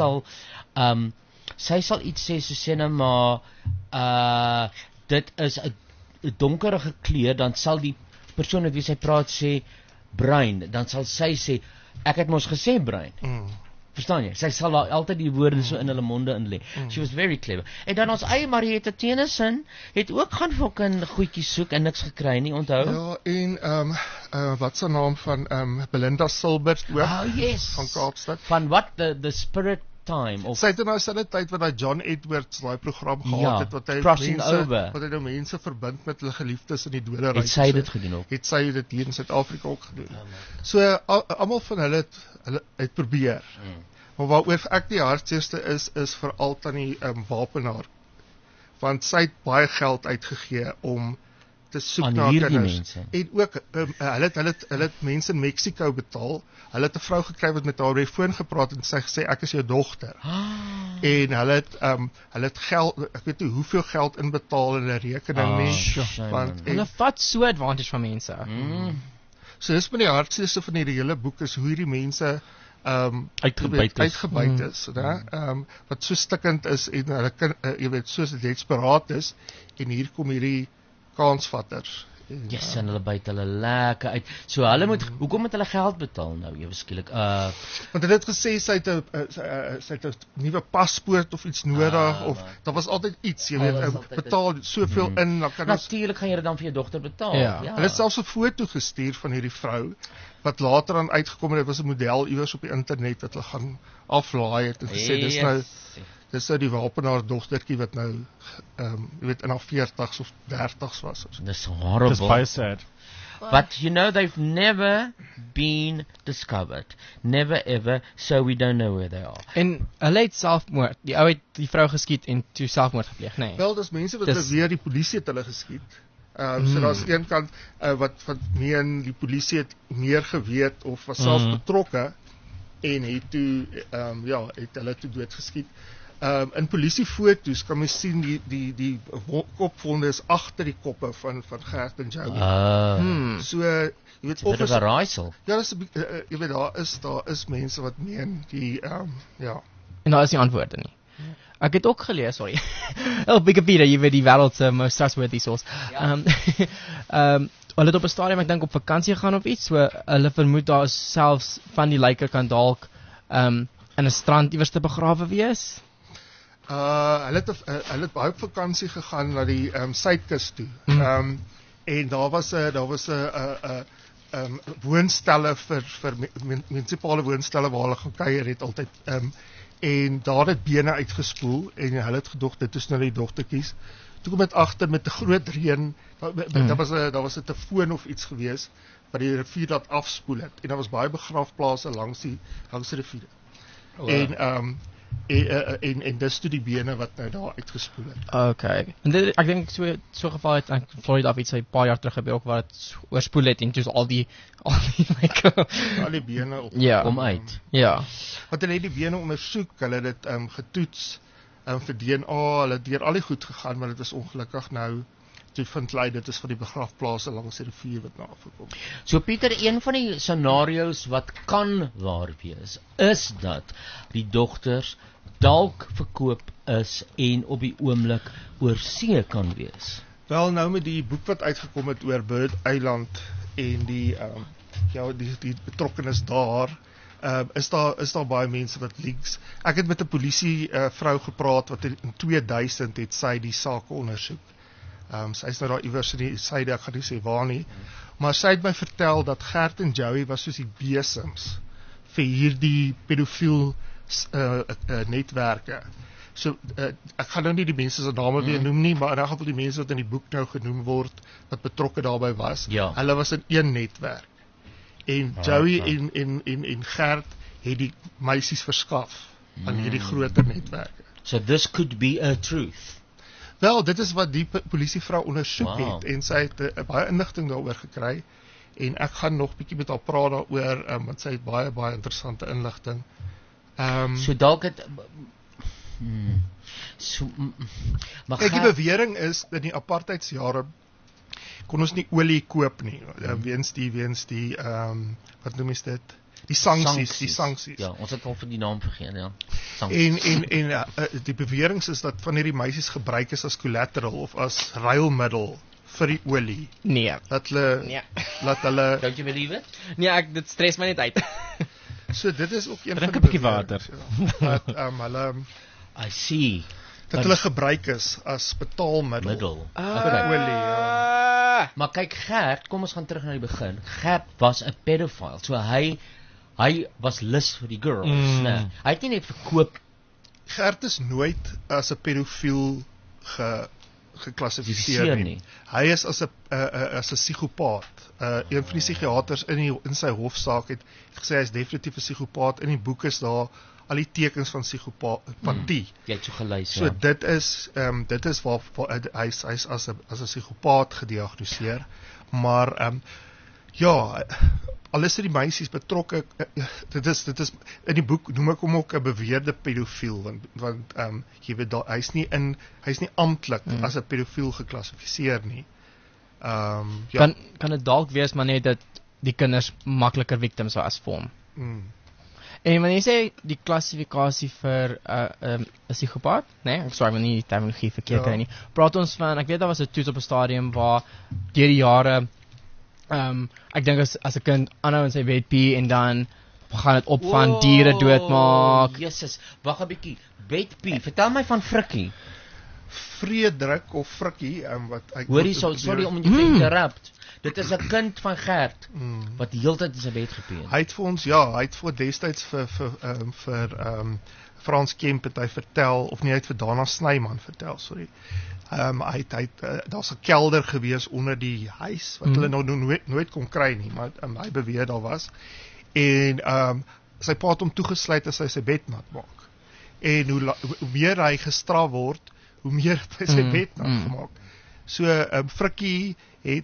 sal iets sê so sê nou maar dit is 'n donkerige kleur, dan sal die persoon met wie sy praat sê bruin, dan sal sy sê ek het mos gesê bruin. Verstaan jy? Sy sal altyd die woorde so in hulle monde inlê. She was very clever. En dan ons eie Marietta Tennyson het ook gaan fucking goedjies soek en niks gekry nie, onthou? Ja, en wat se naam van Belinda Silbert ook yes. van Kaapstad. Van wat the Spirit Time of sy het nou sy tyd wat daai John Edwards daai program gehad het wat hy mense verbind met hulle geliefdes in die doderyk. Het sy dit gedoen ook? Het sy dit hier in Suid-Afrika ook gedoen. So almal van hulle het probeer. Maar waaroor ek die hartseerste is veral tannie Wapenaar. Want sy het baie geld uitgegee om te soek na kinders. En ook hulle het mense in Mexico betaal. Hulle het 'n vrou gekry wat met haar op die foon gepraat en sy gesê ek is jou dogter. En hulle het geld, ek weet nie hoeveel geld inbetaal in 'n rekening nie. Want hulle vat so advantage van mense. So dis met die hartseerste van hierdie hele boek is hoe hierdie mense uitgebuit is, wat so stikkend is en hulle jy weet so desperaat is en hier kom hierdie kansvatters. Yes, en hulle byt hulle lekker uit. So hulle moet hoekom moet hulle geld betaal nou ewe skielik? Want hulle het gesê sy het 'n nuwe paspoort of iets nodig of daar was altyd iets, jy weet, betaal soveel in, dan kan natuurlik gaan jy dit dan vir jou dogter betaal. Ja. Hulle het selfs 'n foto gestuur van hierdie vrou wat later aan uitgekom het, dit was 'n model iewers op die internet wat hulle gaan aflaai het en gesê dis nou die Wapenaar dogtertjie wat nou jy weet in haar 40s of 30s was. Dis horrible. Dis baie sad. But you know they've never been discovered. Never ever, so we don't know where they are. En hulle het selfmoord. Die ou het die vrou geskiet en toe selfmoord gepleeg, nee. Wel, dis mense wat beweer die polisie het hulle geskiet. So daar's een kant wat meen die polisie het meer geweet of was self betrokke en het toe het hulle toe doodgeskiet. In polisiefoto's kan mens sien die kopwonde is agter die koppe van Gert en Joey. So jy weet of is 'n raaisel. Ja, dis jy weet daar is mense wat meen die en daar is nie antwoorde nie. Ek het ook gelees, sorry. Wikipedia, jy weet die wêreld se most trustworthy source. Hulle het op 'n stadium ek dink op vakansie gaan of iets, so hulle vermoed daar is selfs van die lyke kan dalk in 'n strand iewers te begrawe wees. Hulle het baie op vakansie gegaan na die suidkus toe. En daar was 'n woonstelle vir munisipale woonstelle waar hulle gaan kuier het altyd. En daar het bene uitgespoel en hulle het gedog dit is nou die dogtertjies. Toe kom dit agter met 'n groot reën. Daar was 'n tifoon of iets gewees wat die rivier laat afspoel het. En daar was baie begrafplase langs die rivier. En en dis toe die bene wat nou daar uitgespoel het. Okay. En dit, ek dink so geval het in Florida of iets 'n paar jaar terug gebeur ook waar dit oorspoel het en toe al die like Al die bene op ja. Kom uit. Ja. wat hulle het die bene ondersoek, hulle het dit getoets vir DNA, hulle het deur al die goed gegaan, maar dit is ongelukkig nou toe vind hulle dit is van die begrafplase langs die rivier wat na afgekom. So Pieter, een van die scenario's wat kan waar wees, is dat die dogters dalk verkoop is en op die oomblik oor see kan wees. Wel nou met die boek wat uitgekom het oor Bird Island en die die betrokkenes daar, is daar baie mense wat leaks. Ek het met 'n polisie vrou gepraat wat in 2000 het sy die saak ondersoek. Sy is nou daar iewers in die syde, ek gaan nie sê waar nie, maar sy het my vertel dat Gert en Joey was soos die besems vir hierdie pedofiel netwerke. So, ek gaan nou nie die mense se name weer noem nie, maar in elk geval die mense wat in die boek nou genoem word, wat betrokke daarbij was, Ja. Hulle was in een netwerk. En Joey en Gert het die meisies verskaf aan hierdie groter netwerke. So this could be a truth. Wel, dit is wat die polisievrou ondersoek Wow. het, en sy het baie inligting daaroor gekry, en ek gaan nog bietjie met haar praat daaroor, want sy het baie interessante inligting. So dalk het maar Kyk, die bewering is dat in die apartheidsjare kon ons nie olie koop nie, weens die wat noem jy dit? Die sanksies. Ja, ons het al vir die naam vergeet, ja. En die bewerings is dat van hierdie meisies gebruik is as collateral of as ruilmiddel vir die olie. Nee. Dat hulle Don't you believe it? Nee, dit stres my net uit. So dit is ook een Drink van 'n bietjie water. Dat hulle I see. dat hulle gebruik is as betaalmiddel. Okay. Olie, ja. Maar kyk Gert, kom ons gaan terug na die begin. Gert was 'n pedophile. So hy was lus vir die girls, né? Hy het nie net verkoop. Gert is nooit as 'n pedofiel geklassifiseer nie. Hy is as 'n psigopaat. Een van die psigiaters in sy hofsaak het gesê hy is definitief 'n psigopaat. In die boek is daar al die tekens van psigopatie. Jy het so geluister. So dit is waar hy's as 'n psigopaat gediagnoseer. Maar ja, al is die meisies betrokke, dit is in die boek noem ek hom ook 'n beweerde pedofiel, want jy weet hy's nie amptelik as 'n pedofiel geklassifiseer nie. Ja. Kan dit dalk wees maar net dat die kinders makliker victims sou as vorm. En wanneer jy sê die klassifikasie vir 'n psigopaat, nee, ek sorry, maar nie die terminologie verkeerd kry nie. Praat ons van, ek weet daar was 'n toets op 'n stadium waar deur die jare ek dink as 'n kind aanhou in sy bed pee en dan gaan dit op van diere doodmaak. Jesus, wag 'n bietjie. Bedpie, vertel my van Frikkie. Frederik of Frikkie, wat ek hoorie, sorry om jou te interrupt. Dit is 'n kind van Gert wat die hele tyd in sy bed gepeen. Hy het vir ons, hy het voor destyds vir Frans Kemp het hy vertel, of nie, hy het vir Dana Snyman vertel, sorry. Daar's 'n kelder gewees onder die huis wat hulle nou nooit kon kry nie, maar hy beweer daar was. En sy pa het hom toegesluit as hy sy bed nat maak. En hoe meer hy gestraf word, hoe meer het hy sy bed nat gemaak. So Frikkie het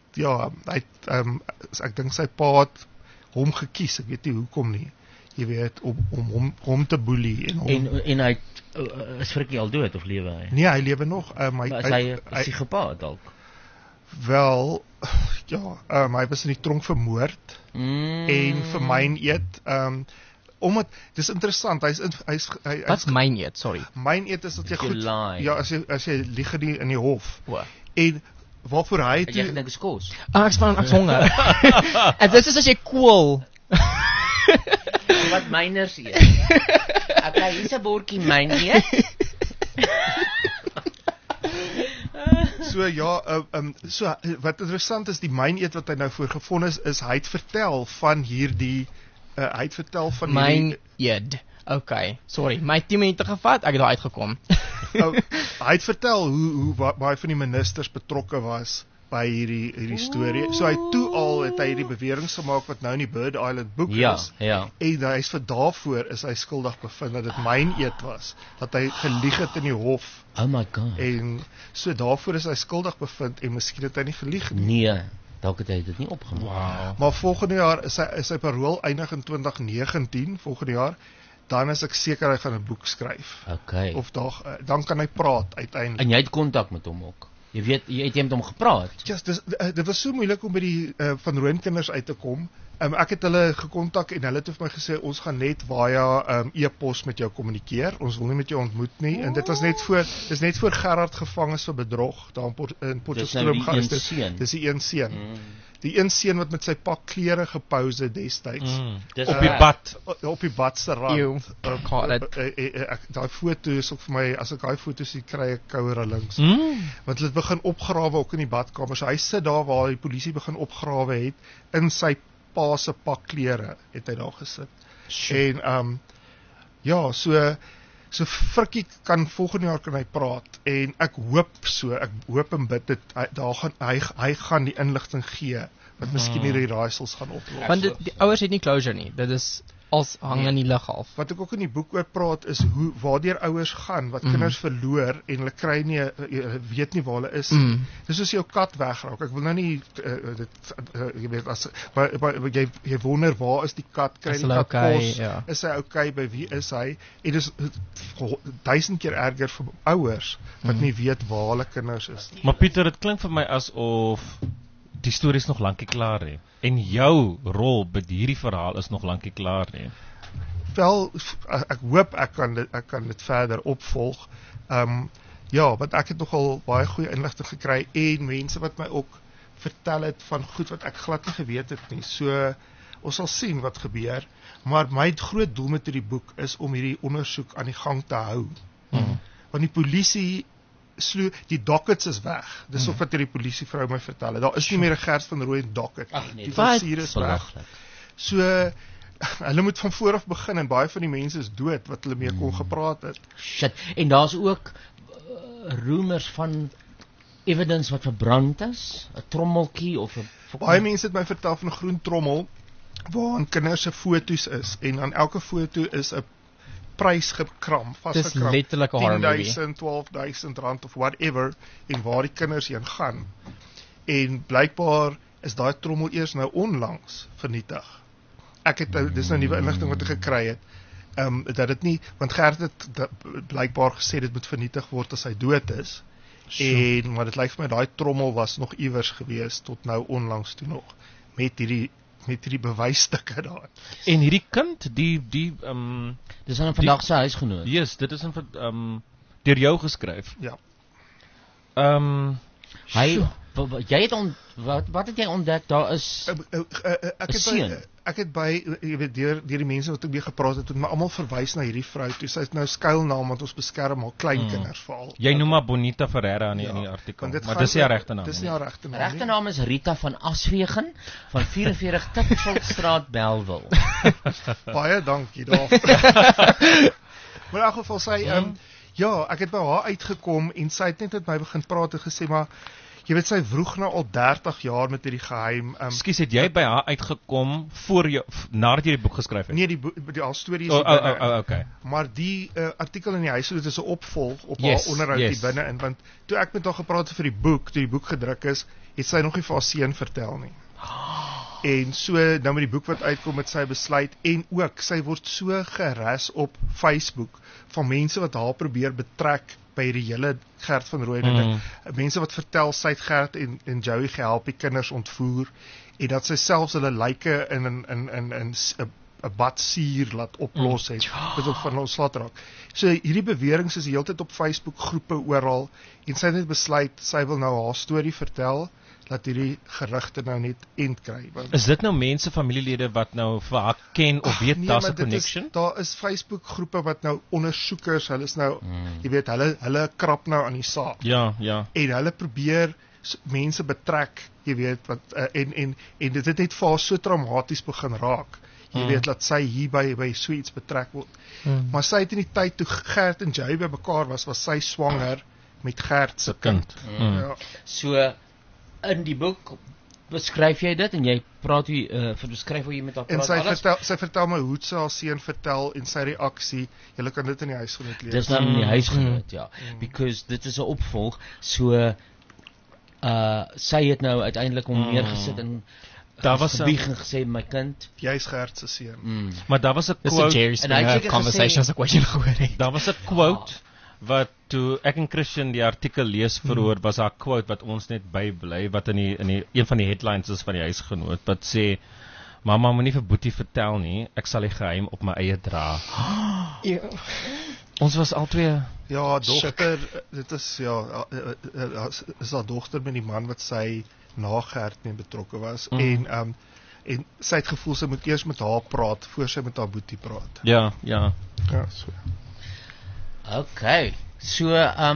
ek dink sy pa het hom gekies, ek weet nie hoekom nie. Jy weet, om hom te boelie en hy is Frikkie al dood of lewe hy? Nee, hy lewe nog. Is hy 'n psigopaat dalk? Wel, hy was in die tronk vermoord en vir myn eet. Omdat dis interessant, Wat's myn eet? Sorry. Myn eet is dat jy goed. Lie. Ja, as jy lieg in die hof. En waarvoor hy het jy gedink is kos? Ek's honger. En dis is as jy kool. Wat myners eet. Okay, hier's 'n bordjie myn eet. So wat interessant is, die myn eet wat hy nou voorgevind is hy het vertel van hierdie myn eet. Okay, sorry, my 10 minute gevat, ek het daar uitgekom. Hy het vertel hoe baie van die ministers betrokke was by hierdie storie. So het hy hierdie bewering gemaak wat nou in die Bird Island boek is. Ja. En hy is vir daarvoor is hy skuldig bevind dat dit myn eet was, dat hy gelieg het in die hof. Oh my God. En so daarvoor is hy skuldig bevind en miskien het hy nie gelieg nie. Nee, dalk het hy dit nie opgemaak. Wow. Maar volgende jaar is sy parool eindig in 2019, volgende jaar. Dan is ek seker hy gaan 'n boek skryf. Okay. Of dan kan hy praat uiteindelik. En jy het kontak met hom ook. Jy weet, jy het met hom gepraat. Ja, dit was so moeilik om by die van Rooien kinders uit te kom. Ek het hulle gekontak en hulle het vir my gesê ons gaan net via e-pos met jou kommunikeer. Ons wil nie met jou ontmoet nie. En dit was net voor Gerard gevang is vir bedrog daar in Potchefstroom gehuis. Dis die een seun. Die een seun wat met sy pak klere gepose destyds. Op die bad se rand. Daai foto is ook vir my, as ek daai foto sien, kry ek koue rillings. Want hulle het begin opgrawe ook in die badkamer. So hy sit daar waar die polisie begin opgrawe het in sy pa se pak klere het hy daar gesit. En so Frikkie kan volgende jaar kan hy praat en ek hoop en bid dit hy gaan die inligting gee wat miskien hierdie raaisels gaan oplos. Want die ouers het nie closure nie. Dit is als hang in die lug half. Wat ek ook in die boek oor praat is waardeur ouers gaan wat kinders verloor en hulle kry nie weet nie waar hulle is. Dis soos jou kat wegraak. Ek wil nou nie jy weet as jy wonder waar is die kat, kry die kat kos, is hy okay, by wie is hy? En dis 1000 keer erger vir ouers wat nie weet waar hulle kinders is nie. Maar Pieter, dit klink vir my asof die storie is nog lankie klaar nie. En jou rol by hierdie verhaal is nog lankie klaar nie. Wel, ek hoop ek kan dit verder opvolg. Want ek het nogal baie goeie inligting gekry en mense wat my ook vertel het van goed wat ek glad nie geweet het nie. So ons sal sien wat gebeur, maar my groot doel met hierdie boek is om hierdie ondersoek aan die gang te hou. Want die polisie die dockets is weg. Dis of wat die polisievrou my vertel het. Daar is nie meer 'n Gert van Rooyen docket. Die dossier is weg. So hulle moet van voor af begin en baie van die mense is dood wat hulle mee kon gepraat het. Shit. En daar's ook rumors van evidence wat verbrand is, 'n trommeltjie of 'n baie mense het my vertel van 'n groen trommel waarin kinders se foto's is en aan elke foto is 'n prys gekram, vasgekram. Dis letterlik 'n horror movie. 10.000, 12.000 rand of whatever en waar die kinders heen gaan. En blykbaar is daai trommel eers nou onlangs vernietig. Dis nou nuwe inligting wat ek gekry het. Dat dit nie, want Gert het blykbaar gesê dit moet vernietig word as hy dood is. Maar dit lyk vir my daai trommel was nog iewers gewees tot nou onlangs toe nog met hierdie bewysstukke daar. En hierdie kind, dis aan vandag se huisgenoot. Yes, dit is deur jou geskryf. Ja. Jy het wat het jy ontdek? Daar is ek het by jy weet deur die mense wat ek mee gepraat het my almal verwys na hierdie vrou. Toe sy het nou skuilnaam want ons beskerm al kleinkinders veral. Jy noem maar Bonita Ferreira in die artikel. Maar dis nie haar regte naam nie. Dis nie haar regte naam nie. Regte naam is Rita van Aswegen van 44 Tipselstraat, Bellville. Baie dankie daarvoor. Maar in elk geval sy ek het by haar uitgekom en sy het net met my begin praat en gesê maar jy weet sy vroeg nou al 30 jaar met hierdie geheim. Ekskuus, het jy by haar uitgekom nadat jy die boek geskryf het? Nee, die al storie is okay. Maar die artikel in die huishoud is 'n opvolg op haar onderhoud hier binne in, want toe ek met haar gepraat het vir die boek, toe die boek gedruk is, het sy nog nie vir haar seun vertel nie. En so nou met die boek wat uitkom het sy besluit en ook sy word so geras op Facebook van mense wat haar probeer betrek by hierdie hele Gert van Rooyen. Mense wat vertel sy het Gert en Joey gehelp die kinders ontvoer en dat sy selfs hulle lyke in 'n badsuur laat oplos het dit op van ons laat raak. So hierdie beweringe is heeltyd op Facebook groepe oral en sy het net besluit sy wil nou haar storie vertel dat hierdie gerugte nou net end kry. Is dit nou mense, familielede wat nou vir haar ken of weet daar's 'n connection? Daar is Facebook groepe wat nou ondersoekers, hulle is nou jy weet hulle krap nou aan die saak. Ja. En hulle probeer mense betrek, jy weet wat en dit het net vir haar so traumaties begin raak. Jy weet dat sy hier by so iets betrek word. Maar sy het in die tyd toe Gert en Jay by mekaar was sy swanger met Gert se kind. So in die boek beskryf jy dit en jy praat beskryf hoe jy met haar En praat. sy vertel my hoe sy haar seun vertel en sy reaksie. Julle kan dit in die huisgenoot lees. Dis dan in die huisgenoot, ja. Because dit is 'n opvolg. So sy het nou uiteindelik hom neergesit en Daar was gebieg en gesê my kind. Jy's Gert se seun. Maar daar was 'n Dis 'n quote. Jerry Springer conversation as ek ooit gehoor het. Daar was 'n quote wat toe ek en Christian die artikel lees verhoor, was daar 'n quote wat ons net bybly wat in die een van die headlines is van die huisgenoot wat sê: "Mamma, moenie vir Boetie vertel nie, ek sal die geheim op my eie dra." Ons was albei Ja, dogter, dit is is haar dogter met die man wat sy na Gert mee betrokke was en sy het gevoel sy moet eers met haar praat voor sy met haar boetie praat. Ja. Ja, so. Okay. So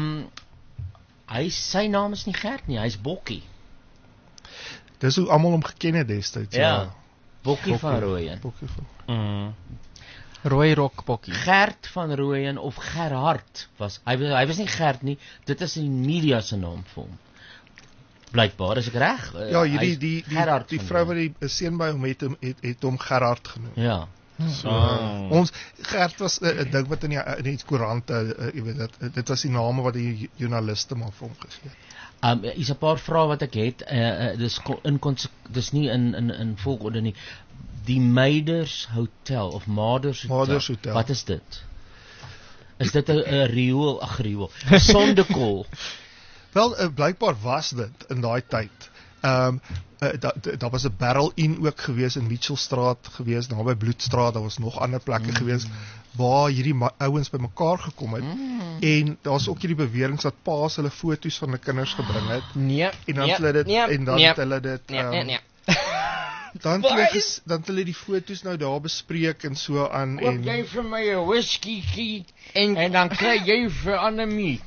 sy naam is nie Gert nie, hy's Bokkie. Dis hoe almal hom geken het destyds. Ja. Bokkie van Rooyen. Bokkie van. Rooi rok Bokkie. Gert van Rooyen of Gerhard was. Hy was nie Gert nie, dit is die media se naam vir hom. Blykbaar, is ek reg? Ja, die vrou wat die seun by hom het hom Gerhard genoem. Ja. So, ons Gert was 'n ding wat in die koerante, jy weet dit was die name wat die joernaliste maar vir hom gegee het. Is 'n paar vrae wat ek het. Dis nie in volgorde nie. Die Meiders Hotel of Maders Hotel. Wat is dit? Is dit 'n riool, sondekol? Wel, blykbaar was dit in daai tyd. Daar was 'n Barrel Inn ook gewees in Mitchellstraat gewees, naby Bloedstraat, daar was nog ander plekke gewees waar hierdie ouens bymekaar gekom het. En daar's ook hierdie beweringe dat paas hulle foto's van hulle kinders gebring het. Nee. En dan hulle dit dan het hulle die foto's nou daar bespreek en so aan Koop jy vir my 'n whisky en dan kry jy vir Annemie.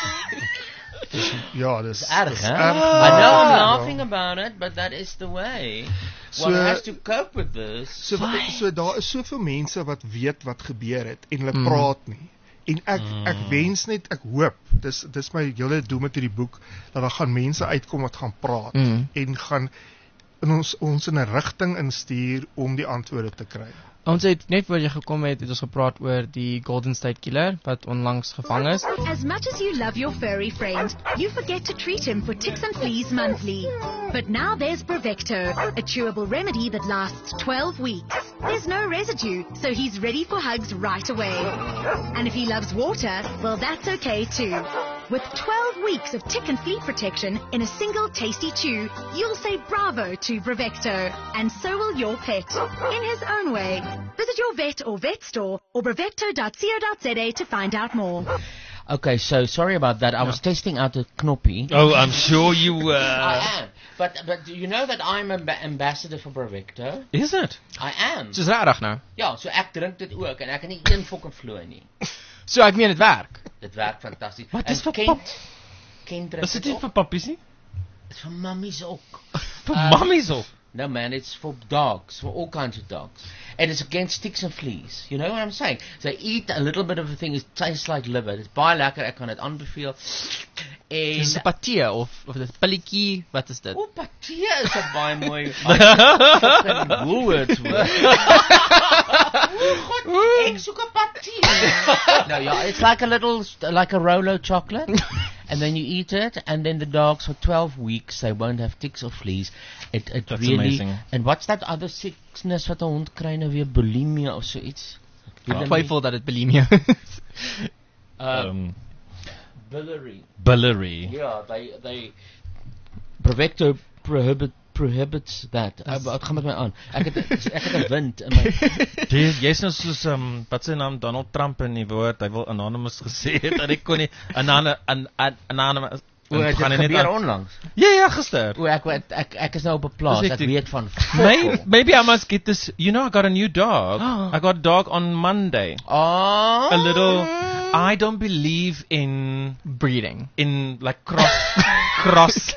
Ja, dis erg, hè? I know I'm laughing about it, but that is the way. One has to cope with this. So daar is soveel mense wat weet wat gebeur het en hulle praat nie. En ek wens net, ek hoop, dis my hele doel met hierdie boek, dat daar gaan mense uitkom wat gaan praat en gaan ons in 'n rigting instuur om die antwoorde te kry. Ons het net voor jy gekom het ons gepraat oor die Golden State Killer wat onlangs gevang is. As much as you love your furry friend, you forget to treat him for ticks and fleas monthly. But now there's Brevecto, a chewable remedy that lasts 12 weeks. There's no residue, so he's ready for hugs right away. And if he loves water, well, that's okay too. With 12 weeks of tick and flea protection in a single tasty chew, you'll say bravo to Brevecto, and so will your pet, in his own way. Visit your vet or vet store or brevecto.co.za to find out more. Okay, so sorry about that. I was testing out a knoppie. Oh, I'm sure you were. I am. But you know that I'm an ambassador for Brevecto? Is it? I am. Dis rarig nou. Ja, so ek drink dit ook en ek kan nie een fucking vloei nie. So ek meen dit werk. Dit werk fantasties. Wat is vir pap? Kind Is dit nie vir pappies nie? It's for mummies ook. Vir mummies ook? No man, it's for dogs, for all kinds of dogs. And it's against ticks and fleas. You know what I'm saying? So eat a little bit of a thing, it tastes like liver. It's baie lekker, ek kan dit aanbeveel. En Dis 'n paté of dit pilletjie, wat is dit? O, paté is 'n baie mooi Woolworths woord. Ek soek 'n paté. No, yeah, it's like a Rolo chocolate. And then you eat it, and then the dogs for 12 weeks, they won't have ticks or fleas. It That's really, amazing. And what's that other sickness wat 'n hond kry nou weer, bulimia of so iets? Ek twyfel dat dit bulimia is. Biliary. Yeah, they Brevecto prohibits that. Wat gaan met my aan? Ek het 'n wind in my. Jy's nou soos wat sy naam Donald Trump in die woord, hy wil anonymous gesê het en ek kon nie anonymous. O, het gebeur onlangs. Ja, gister. O, ek is nou op 'n plaas, ek weet van. Maybe I must get this. You know, I got a new dog. I got a dog on Monday. Oh. A little. I don't believe in breeding. In like cross.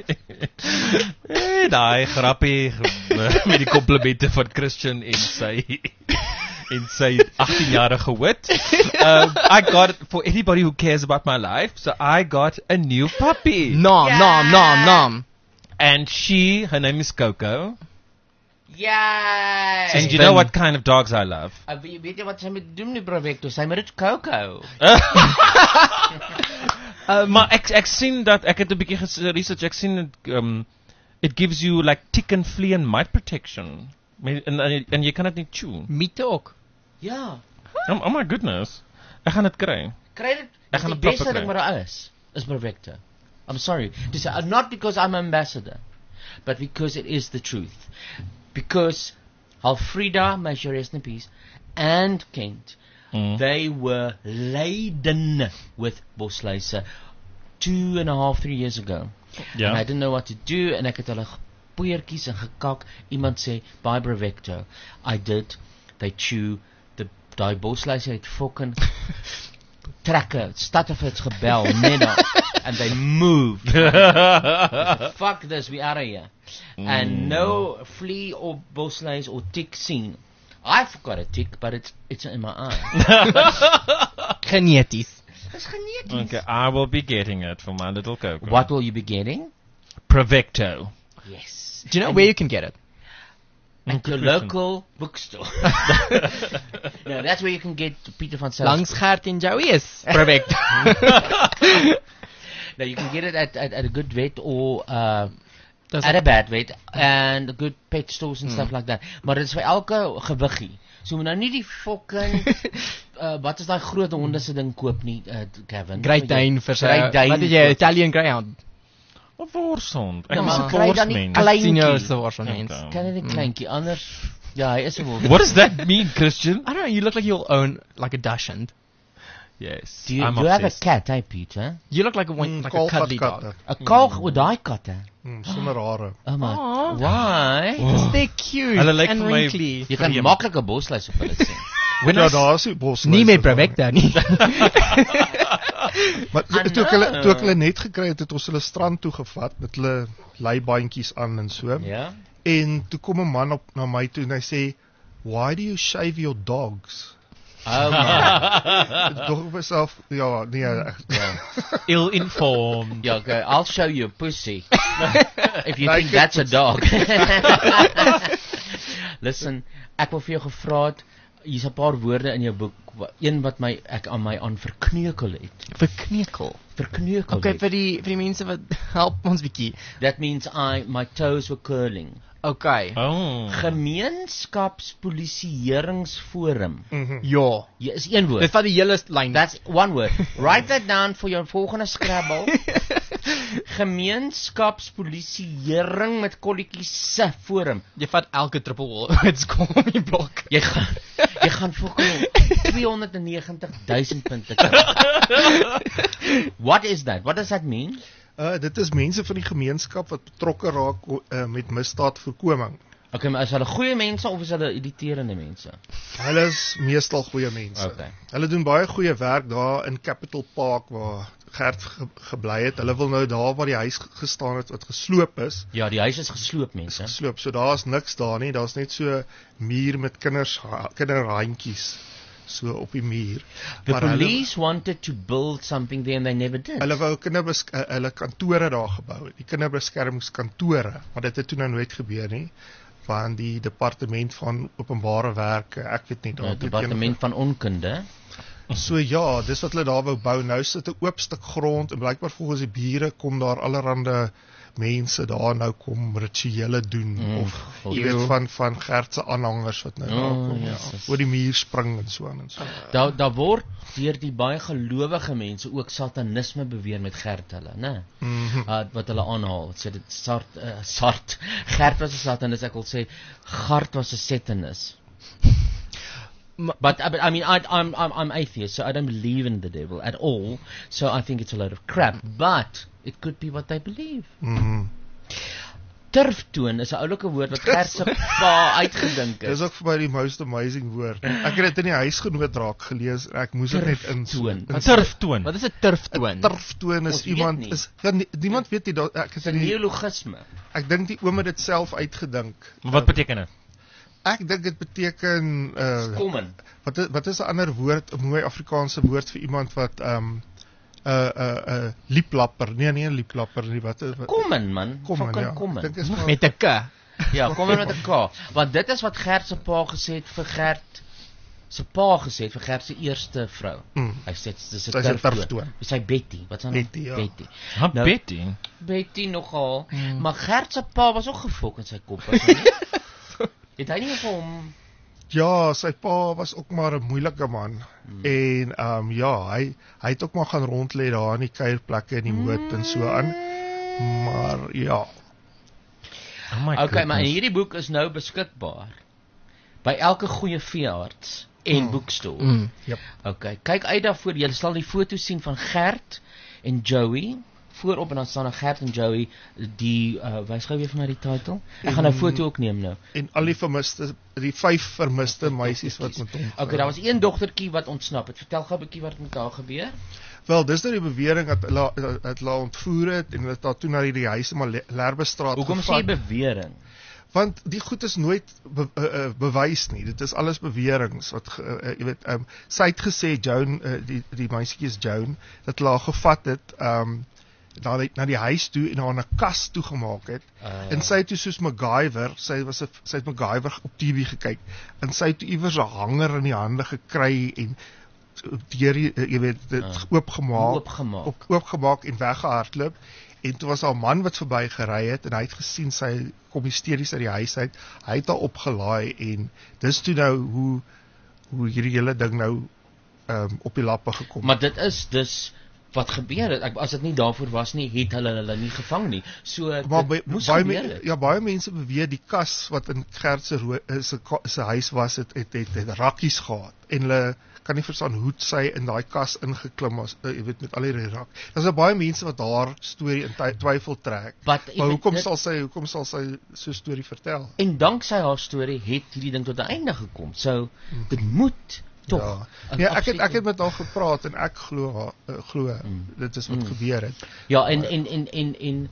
Daai grappie met die komplimente van Christian en sy 18-jarige wit. I got it for anybody who cares about my life. So I got a new puppy. Nom. And her name is Coco. Yay! And you know what kind of dogs I love? Weet jy wat sy moet doen die Brevecto? Sy moet dit Coco. Maar ek sien dat, ek het 'n bietjie research, ek sien it gives you like tick and flea and mite protection. En jy kan dit nie chew. Miete ook. Ja. Oh my goodness. Ek gaan dit kry. Kry dit. Ek gaan die dit beste ding wat daar is Brevecto. I'm sorry. Dis not because I'm an ambassador, but because it is the truth. Because Alfreda, may she rest in peace, and Kent, they were laden with bosluise 2.5, 3 years ago. Yeah. And I didn't know what to do, and ek het hulle poeiertjies en gekak. Iemand sê, buy Brevecto. I did. They chew. Die bosluise het fucking trekke, Stadtefits gebel, Nena, and they moved. Fuck this, we out of here. And no flea or bosluise or tick seen. I've got a tick, but it's in my eye. Geneties. It's geneties. Okay, I will be getting it for my little Coco. What will you be getting? Brevecto. Yes. Do you know where you can get it? At your local bookstore. No, that's where you can get Peter van Sels. Langs Gert en Joey is Brevecto. No, you can get it at a good vet or at a bad vet and good pet stores and stuff like that. Maar dit is vir elke gewiggie. So moet nou nie die fucking wat is daai groot honde se ding koop nie, Kevin. Great Dane vir sy wat is jy Italian Greyhound? Of worshond. Ja, maar kry dan nie kleintjie. Kan jy nie kleintjie anders? Ja, hy is 'n wolf. What does that mean, Christian? I don't know, you look like you'll own like a Dachshund. Yes. Do you have a cat, hey Peter? You look like a cuddly dog. A kalk with daai katte. Sonder hare. Oh my. Why? They're cute and wrinkly. Jy kan maklik 'n bosluis op hulle sien. Ja, daar is die bosluis. Nie met Brevecto nie. Maar toe ek hulle net gekry het ons hulle strand toe gevat met hulle leibandjies aan en so. Ja. En toe kom 'n man op na my toe en hy sê, "Why do you shave your dogs?" Oh my. Dog op myself, ja, nee, ill-informed. Yeah, okay, I'll show you a pussy. If you think that's a dog. Listen, ek wil vir jou gevra het, hier's 'n paar woorde in jou boek, een wat ek aan my verkneukel het. Verkneukel? Verkneukel. Okay, vir die mense wat help ons bietjie. That means my toes were curling. Okay. Oh. Gemeenskapspolisieeringsforum. Ja. Ja, is een woord. Dit vat die hele lyn. That's one word. Write that down for your volgende Scrabble. Gemeenskapspolisiering met kolletjies se forum. Jy vat elke triple it's kom op die blok. Jy gaan fucking 290,000 punte kry. What is that? What does that mean? Dit is mense van die gemeenskap wat betrokke raak met misdaadvoorkoming. Okay, maar is hulle goeie mense of is hulle irriterende mense? Hulle is meestal goeie mense. Okay. Hulle doen baie goeie werk daar in Capital Park waar Gert gebly het. Hulle wil nou daar waar die huis gestaan het wat gesloop is. Ja, die huis is gesloop, mense. Gesloop. So daar's niks daar nie. Daar's net so muur met kinderhandjies so op die muur. The police wanted to build something there and they never did. Hulle wou hulle kantore daar gebou het. Die kinderbeskermingskantore, maar dit het toe nou nooit gebeur nie. Van die departement van openbare werke, ek weet nie daar. Departement van onkunde. So ja, dis wat hulle daar wou bou. Nou sit 'n oop stuk grond en blykbaar volgens die bure kom daar allerhande mense daar nou kom rituele doen of jy weet van Gert se aanhangers wat nou daar kom oor die muur spring en so aan en so. Daar word deur die baie gelowige mense ook satanisme beweer met Gert hulle, né? Wat hulle aanhaal. Sê dit Sart. Gert was 'n satanist, ek wil sê Gart was 'n satanist. But I mean, I'm atheist, so I don't believe in the devil at all. So I think it's a load of crap. But it could be what they believe. Turftoon is 'n oulike woord wat Gert se pa uitgedink het. Dis ook vir my die most amazing woord. Ek het dit in die huisgenoot raak gelees en ek moes dit net intoon. Turftoon. Wat is 'n turftoon? 'n Turftoon is iemand is niemand weet nie, ek is 'n neologisme. Ek dink die oom het dit self uitgedink. Wat beteken dit? Ek dink dit beteken Skommen. Wat is 'n ander woord, 'n mooi Afrikaanse woord vir iemand wat lieplapper. Nee, lieplapper nie. Wat Kommen man, Kommen, fucking ja. Kommen. Ek dink is maar Met 'n K. Ja, kom met 'n K. Want dit is wat Gert se pa gesê het vir Gert se pa gesê het vir Gert se eerste vrou. Hy sê dis 'n Sy is 'n turftoon. Dis hy Betty. Wat is haar naam? Betty, ja. Betty. Nou, Betty. Betty nogal. Maar Gert se pa was ook gefok in sy kop, was hy nie? Het hy nie vir hom Ja, sy pa was ook maar 'n moeilike man. En ja, hy het ook maar gaan rond lê daar in die kuierplekke in die moot en so aan. Maar ja, Okay, maar hierdie boek is nou beskikbaar by elke goeie veearts en boekstore. Yep. Okay, kyk uit daarvoor. Jy sal die foto's sien van Gert en Joey voorop en dan staan daar Gert en Joey die wys gou weer vir my die titel. Ek gaan nou foto ook neem nou. En al die 5 vermiste meisies wat met hom. Okay, daar was een dogtertjie wat ontsnap het. Vertel gou 'n bietjie wat met haar gebeur. Wel, dis nou die bewering dat hulle ontvoer het en hulle het haar toe na die huis in Lerbestraat Hoekom sê jy bewering? Want die goed is nooit bewys nie. Dit is alles beweringe wat jy weet sy het gesê Joan die meisietjie is Joan dat hulle haar gevat het na die huis toe en haar in 'n kas toegemaak het. En sy het toe soos MacGyver, sy het MacGyver op TV gekyk en sy het toe iewers 'n hanger in die hande gekry en deur jy weet dit oopgemaak en weggehardloop. En toe was daar 'n man wat verby gery het en hy het gesien sy kom hysteries uit die huis uit. Hy het haar opgelaai en dis toe nou hoe hierdie hele ding nou op die lappe gekom. Maar dit is dus wat gebeur het. As dit nie daarvoor was nie, het hulle nie gevang nie. So maar baie mense beweer die kas wat in Gert se huis was het rakkies gehad en hulle kan nie verstaan hoe sy in daai kas ingeklim was, jy weet met al die rak. Daar's baie mense wat haar storie in twyfel trek. Maar hoekom sal sy so 'n storie vertel? En danksy haar storie het hierdie ding tot 'n einde gekom. So dit moet tog. Ja, ek het met haar gepraat en ek glo dit is wat gebeur het. Ja, en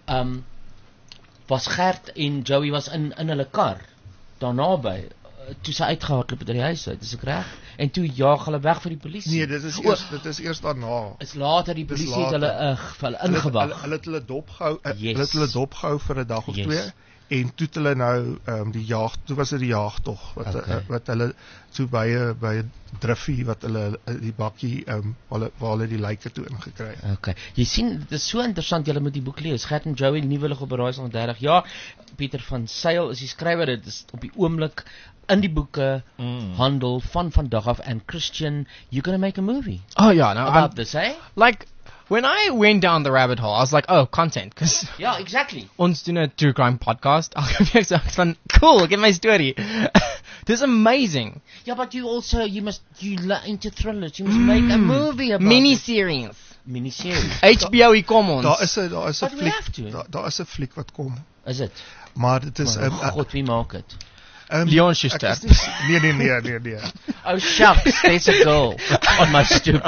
was Gert en Joey was in hulle kar daarna by toe sy uitgehardloop het uit die huis uit, is ek reg? En toe jaag hulle weg vir die polisie. Nee, dit is eers daarna. Is later die polisie het hulle ingewag. Hulle het hulle dopgehou vir 'n dag of 2 en toe het hulle nou toe was dit die jaagtog wat hulle toe by 'n driffie wat hulle die bakkie waar hulle die lyke toe ingekry het. Okay. Jy sien, dit is so interessant, julle moet die boek lees. Gert en Joey, nuwe lig op Beraaisel van 30 jaar. Pieter van Sail is die skrywer. Dit is op die oomblik in die boeke handel van vandag af. And Christian, you're going to make a movie. Oh yeah, no, about this, eh? Like when I went down the rabbit hole, I was like, oh, content, because yeah, exactly. Ons doen 'n true crime podcast. Ek sê, cool, get my story. This is amazing. Yeah, but you into thrillers. You must make a movie about miniseries. HBO kom ons. Daar is 'n fliek. Daar is 'n fliek wat kom. Is dit? Maar dit is God, wie maak dit? Leon Schuster. Nee. Oh shucks, there's a girl on my stoop.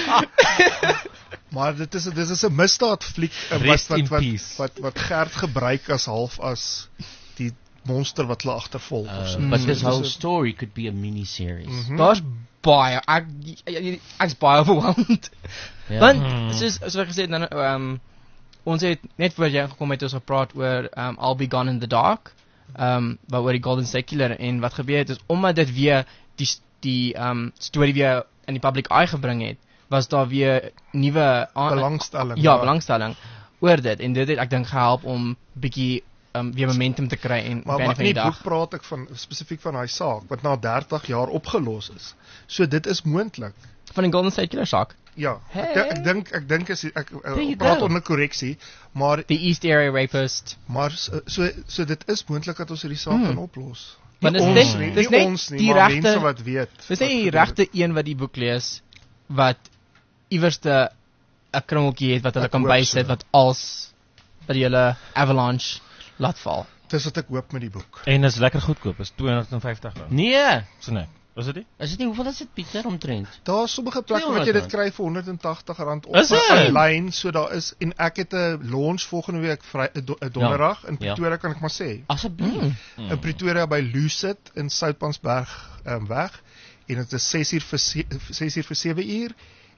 Maar dit is 'n misdaadfliek wat Gert gebruik as half as die monster wat hulle agtervolg of so. But this whole story could be a mini-series. Daar's baie ek's baie overwhelmed. Want soos ek gesê het dan ons het net voor jy gekom het ons gepraat oor I'll Be Gone in the Dark. Wat oor die Golden State Killer en wat gebeur het is omdat dit weer die storie weer in die public eye gebring het, was daar weer nuwe belangstelling. Ja, belangstelling oor dit en dit het ek dink gehelp om bietjie weer momentum te kry en maar in die boek praat ek van spesifiek van daai saak wat na 30 jaar opgelos is. So dit is moontlik. Van die Golden State Killer saak. Ja, ek dink ek praat onder korreksie, maar die East Area Rapist. Maar so dit is moontlik dat ons hierdie saak kan oplos. Want dis net die regte mense wat weet. Dis net die regte een wat die boek lees wat iewerste 'n kringeltjie het wat hulle kan bysit wat die hele avalanche laat val. Dis wat ek hoop met die boek. En is lekker goedkoop, is R250. Nee. So nee. Is dit nie? Is dit nie? Hoeveel is dit, Pieter, omtrent? Daar is sommige plekke wat jy dit kry vir R180 online, so daar is en ek het 'n launch volgende week donderdag in Pretoria kan ek maar sê. Asseblief. In Pretoria by Lucid in Soutpansberg weg en dit is 6 uur vir 7 uur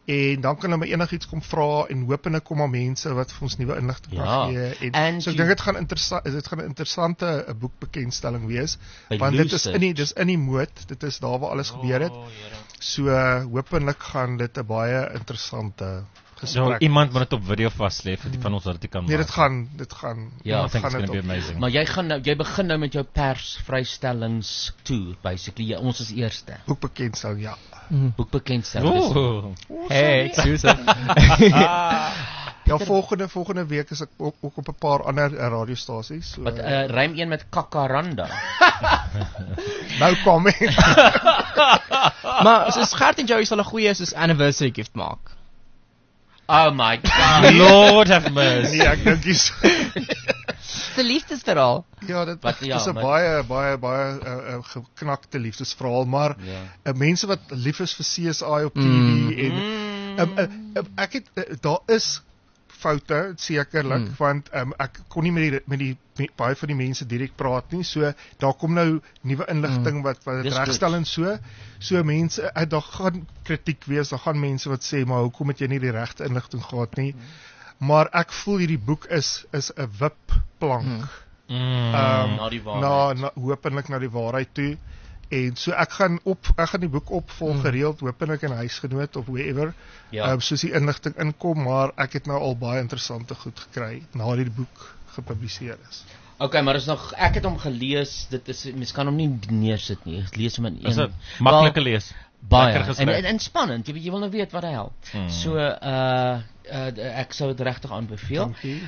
En dan kan hulle my enigiets kom vra en hopelik kom maar mense wat vir ons nuwe inligting kan gee. En so ek dink dit gaan gaan 'n interessante boekbekendstelling wees, want dit is dis in die moed, dit is daar waar alles gebeur het. So hopelik gaan dit 'n baie interessante gesprek. Iemand moet dit op video vaslê vir die van ons wat dit kan maak. Nee, dit gaan I think it's going to be amazing. Maar jy begin nou met jou persvrystellingstoer basically. Ons is eerste. Boekbekendstelling, ja. Boekbekendstelling. Hey, exclusive. Ja, volgende week is ek ook op 'n paar ander radiostasies. So, Wat rym een met Kakaranda. Nou comment. Maar soos Gert en Joey sal 'n goeie soos anniversary gift maak. Oh my God. Lord have mercy. Nee, ek dink dis Die liefdesverhaal. Ja, dit is 'n baie geknakte liefdesverhaal, maar mense wat lief is vir CSI op TV en ek het daar is foute sekerlik, want ek kon nie met baie van die mense direk praat nie, so daar kom nou nuwe inligting wat dit regstel en so mense, daar gaan kritiek wees, daar gaan mense wat sê, maar hoekom het jy nie die regte inligting gehad nie, maar ek voel hierdie boek is 'n wipplank Na die waarheid. hopelik na die waarheid toe. En so ek gaan die boek opvolg gereeld, hopelik in Huisgenoot of wherever, soos die inligting inkom, maar ek het nou al baie interessante goed gekry nadat die boek gepubliseer is. Okay, maar is nog, ek het hom gelees, mens kan hom nie neersit nie, ek lees hom in een. Is dit maklike lees? Baie, en spannend, jy wil nou weet wat hy help. So, ek sou dit regtig aanbeveel. Dankie.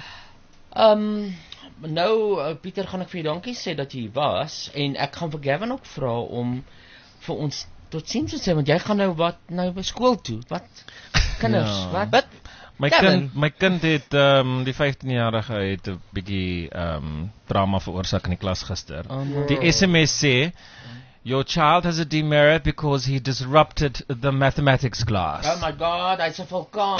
Nou, Pieter, gaan ek vir jou dankie sê dat jy was, en ek gaan vir Gavin ook vra om vir ons tot ziens te sê, want jy gaan nou by skool toe, wat? Kinders, wat? My kind het, die 15-jarige het 'n bietjie drama veroorsaak in die klas gister. Die SMS sê, your child has a demerit because he disrupted the mathematics class. Oh my God, hy's 'n vulkaan.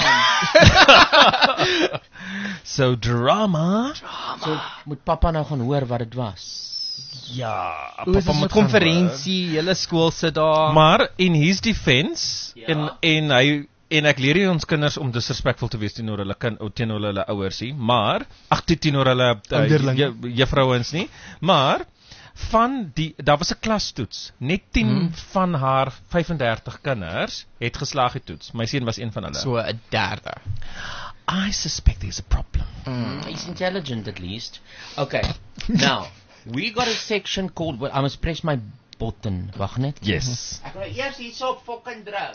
So drama. So moet pappa nou gaan hoor wat dit was. Ja, pappa moet konferensie, hele skool sit daar. Maar in his defense, en ek leer ons kinders om disrespectful te wees teenoor hulle ouers nie, maar teenoor hulle juffrouens nie, maar daar was 'n klastoets. Net 10 van haar 35 kinders het geslaag die toets. My seun was een van hulle. So 'n derde. I suspect there's a problem. He's intelligent at least. Okay, now, we got a section called, I must press my button. Wag net. Yes. Ek wil eers hierso fucking druk.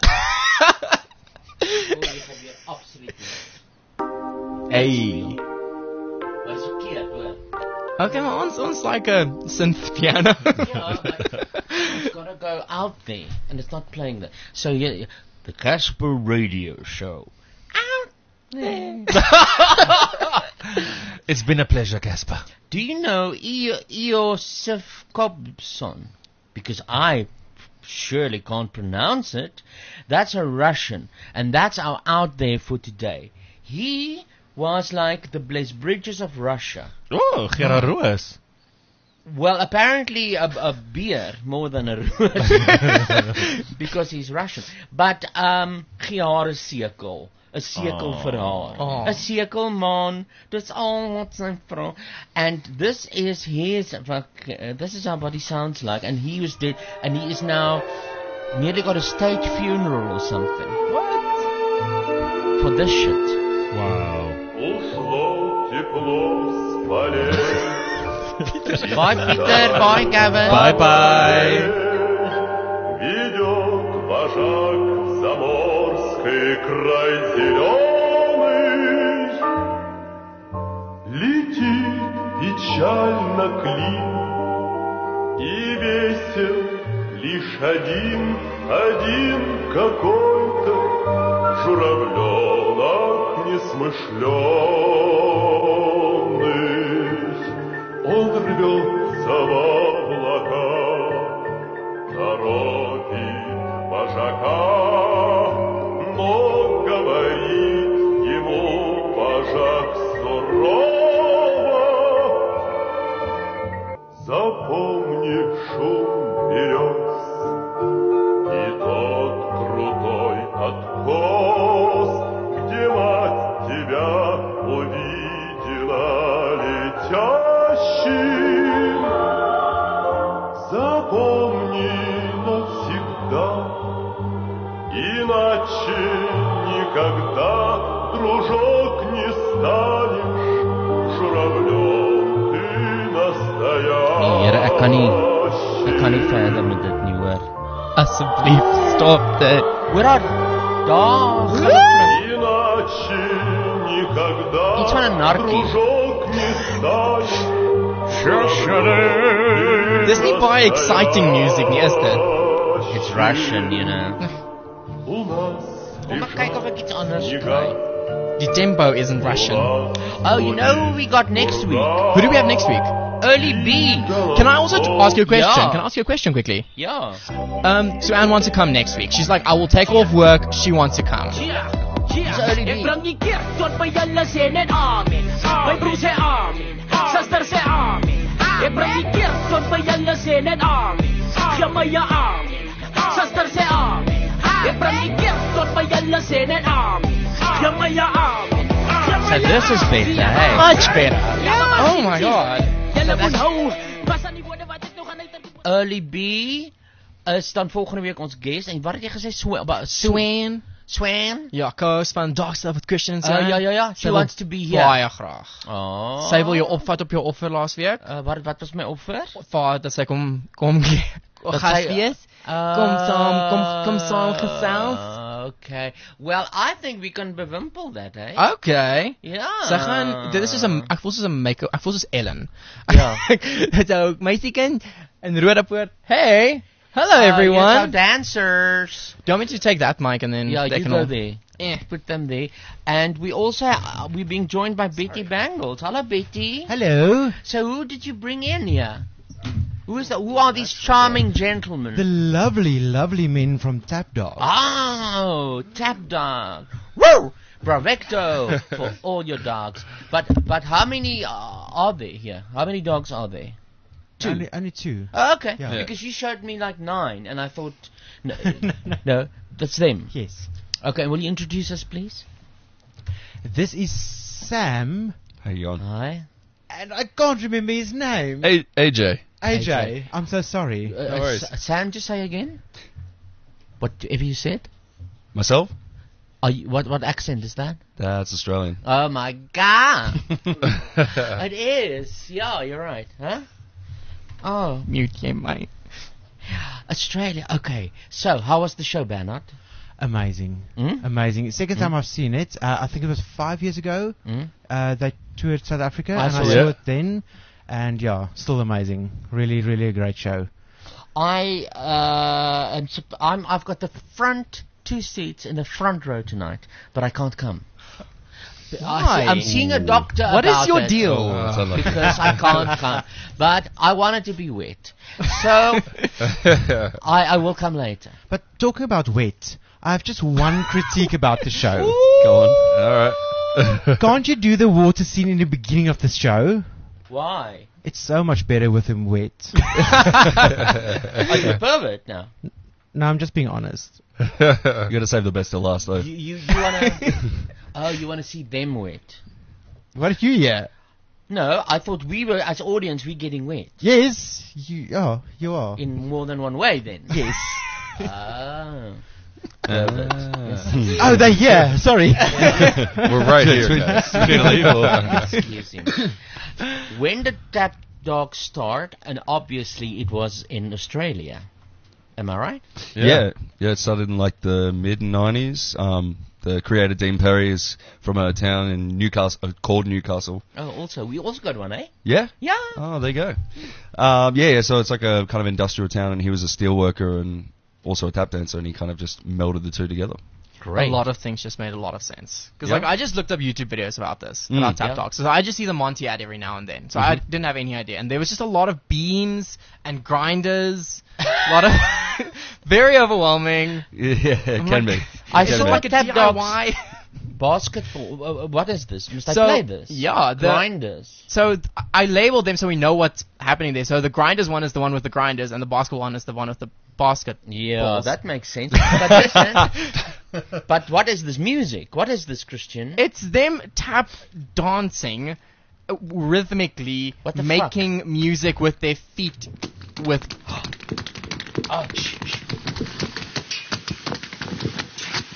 Absoluut. Hey. Wat is verkeerd, hoor? Okay, maar ons like a synth piano. Yeah, it's gotta go out there, and it's not playing that. So yeah, the Casper Radio Show. Out there. It's been a pleasure, Casper. Do you know Iosif Kobson? Because I surely can't pronounce it. That's a Russian, and that's our out there for today. He was like the Blaise Bridges of Russia. Oh, Gerard Roos. Well, apparently a beer more than a roos. Because he's Russian. But Giare Sekel. 'n sekel vir haar. 'n sekel man. Dis al wat sy vra. And this is what he sounds like, and he was dead, and he is now nearly got a state funeral or something. What? For this shit. Wow. Bye Peter, bye Gavin. Bye bye. Край зеленый летит печально клин, и весел лишь один какой-то журавленок несмышленый. Он рвется в облака, торопит вожака. Но говорит ему вожак сурово: запомни шум берез и тот крутой откос. Иначе никогда, дружок, не станешь журавлем ты настоящий. Here, ek kan nie verder met dit nie, hoor. Asseblief, stop dit. Hoor daar, Иначе никогда, Iets van 'n narkie. дружок, не станешь. Dis nie baie exciting music nie, is dit? It's Russian, you know. Kom maar kyk of ek iets anders kry. The tempo isn't Russian. Oh, you know who we got next week? Who do we have next week? Early B. Can I also ask you a question? Yeah. Can I ask you a question quickly? Yeah. So Anne wants to come next week. She's like, I will take off work. She wants to come. It's Early B. Bring die kerk tot by julle sê net amen. My broer sê amen. Suster sê amen. Ek bring die kerk tot by julle sê net amen. Gee my ja amen. Suster sê amen. Ek bring die kerk tot by julle sê net amen. Gee my ja amen. So this is better, hey? Much better. Oh my god. Julle moet hou. Pas aan die woorde wat ek nog aan uit. Early B is dan volgende week ons guest. En wat het jy gesê? Swan. Ja, co-host van Dark Stuff with Christian and Swan. Ja. She wants to be here. Baie graag. Oh. Sy wil jou opvat op jou offer laas week. Wat was my offer? Dat sy kom gas wees. Kom saam gesels. Okay. Well, I think we can bewimple that, eh? Okay. Ja. Sy gaan dit is soos 'n ek voel soos 'n make-up, ek voel soos Ellen. Ja. So meisiekind in Rodepoort. Hey. Hello everyone. Yes, our dancers. Do you want me to take that mic and then Yeah, they you can go all... there. Put them there. And we also we're being joined by Betty Bangles. Hello, Betty. Hello. So who did you bring in here? Who are these charming gentlemen? The lovely, lovely men from Tap Dog. Oh, Tap Dog. Woo! Bravecto for all your dogs. But how many are there here? How many dogs are there? Two. Only two. Oh, okay. Yeah. Because you showed me like 9, and I thought, no, that's them. Yes. Okay, will you introduce us, please? This is Sam. Hey, Jon. Hi. And I can't remember his name. AJ. AJ. I'm so sorry. No worries. Sam, just say again. Whatever you said. Myself? What accent is that? That's Australian. Oh my God! It is. Yeah, you're right. Huh? Oh. Mute game, mate. Australia. Okay. So, how was the show, Bernard? Amazing. Amazing. Second time I've seen it. I think it was 5 years ago. They toured South Africa and I saw it then. And yeah, still amazing. Really, really a great show. I've got the front 2 seats in the front row tonight, but I can't come. Why? I'm seeing a doctor What is about your it deal? because I can't come. But I want it to be wet. So I will come later. But talking about wet, I have just one critique about the show. Go on. All right. Can't you do the water scene in the beginning of the show? Why? It's so much better with him wet. Are you a pervert now? No, I'm just being honest. You got to save the best till last, though. You wanna? Oh, you wanna see them wet? What did you hear? No, I thought we were as audience we're getting wet. Yes, you are. In more than one way, then. Yes. Oh. Oh, they're here. Sorry. We're right here, guys. We need to leave. Excuse him. When did Tap Dog start? And obviously it was in Australia. Am I right? Yeah, it started in like the mid-90s. The creator, Dean Perry, is from a town in Newcastle, called Newcastle. Oh, we also got one, eh? Yeah? Yeah. Oh, there you go. So it's like a kind of industrial town, and he was a steel worker and also a tap dancer, and he kind of just melded the two together. Great. A lot of things just made a lot of sense. Because Yeah. like I just looked up YouTube videos about this, about Tap Dog. So I just see the Monty ad every now and then. So I didn't have any idea. And there was just a lot of beans and grinders. A lot of... very overwhelming. Yeah, it can be. I Can saw be. like a Tap Dog DIY. basketball. What is this? Must I So, play this? yeah, the- Grinders. So I labeled them so we know what's happening there. So the grinders one is the one with the grinders, and the basketball one is the one with the basket. Yeah, balls. that makes sense. But listen, but what is this music? What is this, Christian? It's them tap dancing rhythmically, What the making music with their feet. With Oh,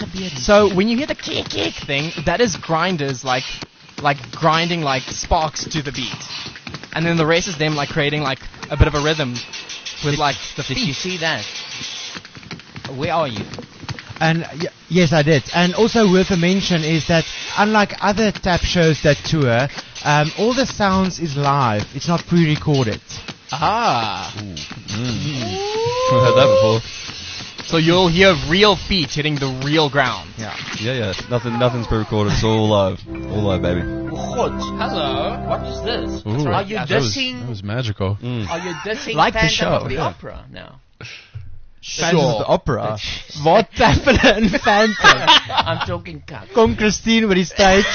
So when you hear the kick thing, that is grinders like grinding like sparks to the beat, and then the rest is them like creating like a bit of a rhythm with like the feet. Did you see that? Where are you? And yes, I did. And also worth a mention is that unlike other tap shows that tour, all the sounds is live. It's not pre-recorded. Ah. I've heard that before. So you'll hear real feet hitting the real ground. Yeah. Nothing's pre-recorded. It's all live. All live, baby. Hello. What is this? Ooh. Are you dissing? That was magical. Are you dissing Like the Phantom show. of the Opera now? Phantom of the Opera. Wat tappelen Phantom. I'm talking cut. Kom Christine with die stage.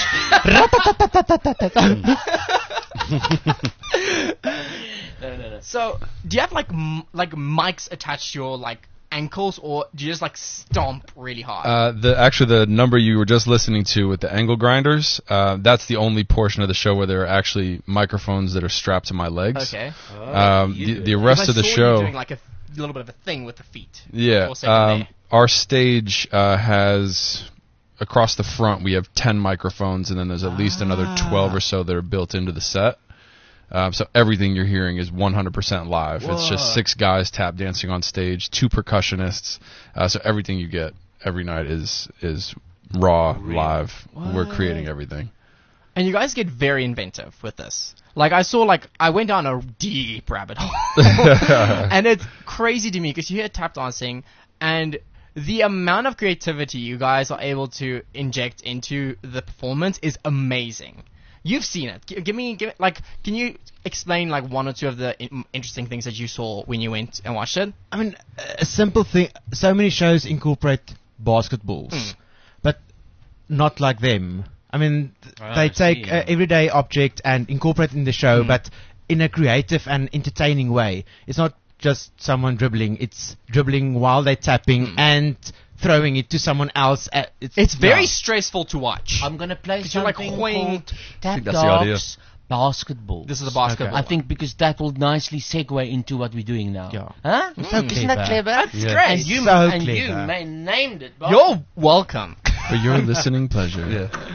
No. So, do you have like mics attached to your like ankles, or do you just like stomp really hard? The number you were just listening to with the angle grinders, that's the only portion of the show where there are actually microphones that are strapped to my legs. Okay. The rest of the show, you doing like a little bit of a thing with the feet. yeah. Our stage has across the front we have 10 microphones, and then there's at least another 12 or so that are built into the set. So everything you're hearing is 100% live. Whoa. It's just 6 guys tap dancing on stage, 2 percussionists. So everything you get every night is raw, live. We're creating everything. And you guys get very inventive with this. Like I went down a deep rabbit hole, and it's crazy to me because you hear tap dancing, and the amount of creativity you guys are able to inject into the performance is amazing. You've seen it. Can you explain like one or two of the interesting things that you saw when you went and watched it? I mean, a simple thing. So many shows incorporate basketballs, but not like them. I mean, they take an everyday object and incorporate it in the show, but in a creative and entertaining way. It's not just someone dribbling. It's dribbling while they're tapping and throwing it to someone else. It's very stressful to watch. I'm going to play you're like something hoing. called Tap that's the idea. Dogs Basketball. This is a basketball. I think because that will nicely segue into what we're doing now. Yeah. Huh? Isn't that clever? That's great. And you, So and you clever. named it. Bob. You're welcome. For your listening pleasure. Yeah.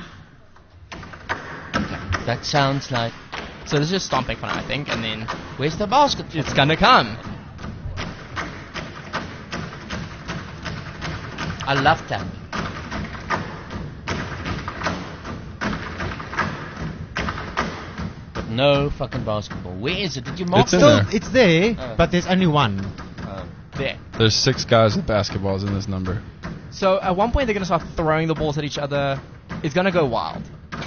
That sounds like... So this is just stomping for now, I think, and then Where's the basket? it's gonna come. I love that. But no fucking basketball. Where is it? Did you mark It's in it? there. It's there, but there's only one. There. There's 6 guys with basketballs in this number. So at one point they're gonna start throwing the balls at each other. It's gonna go wild.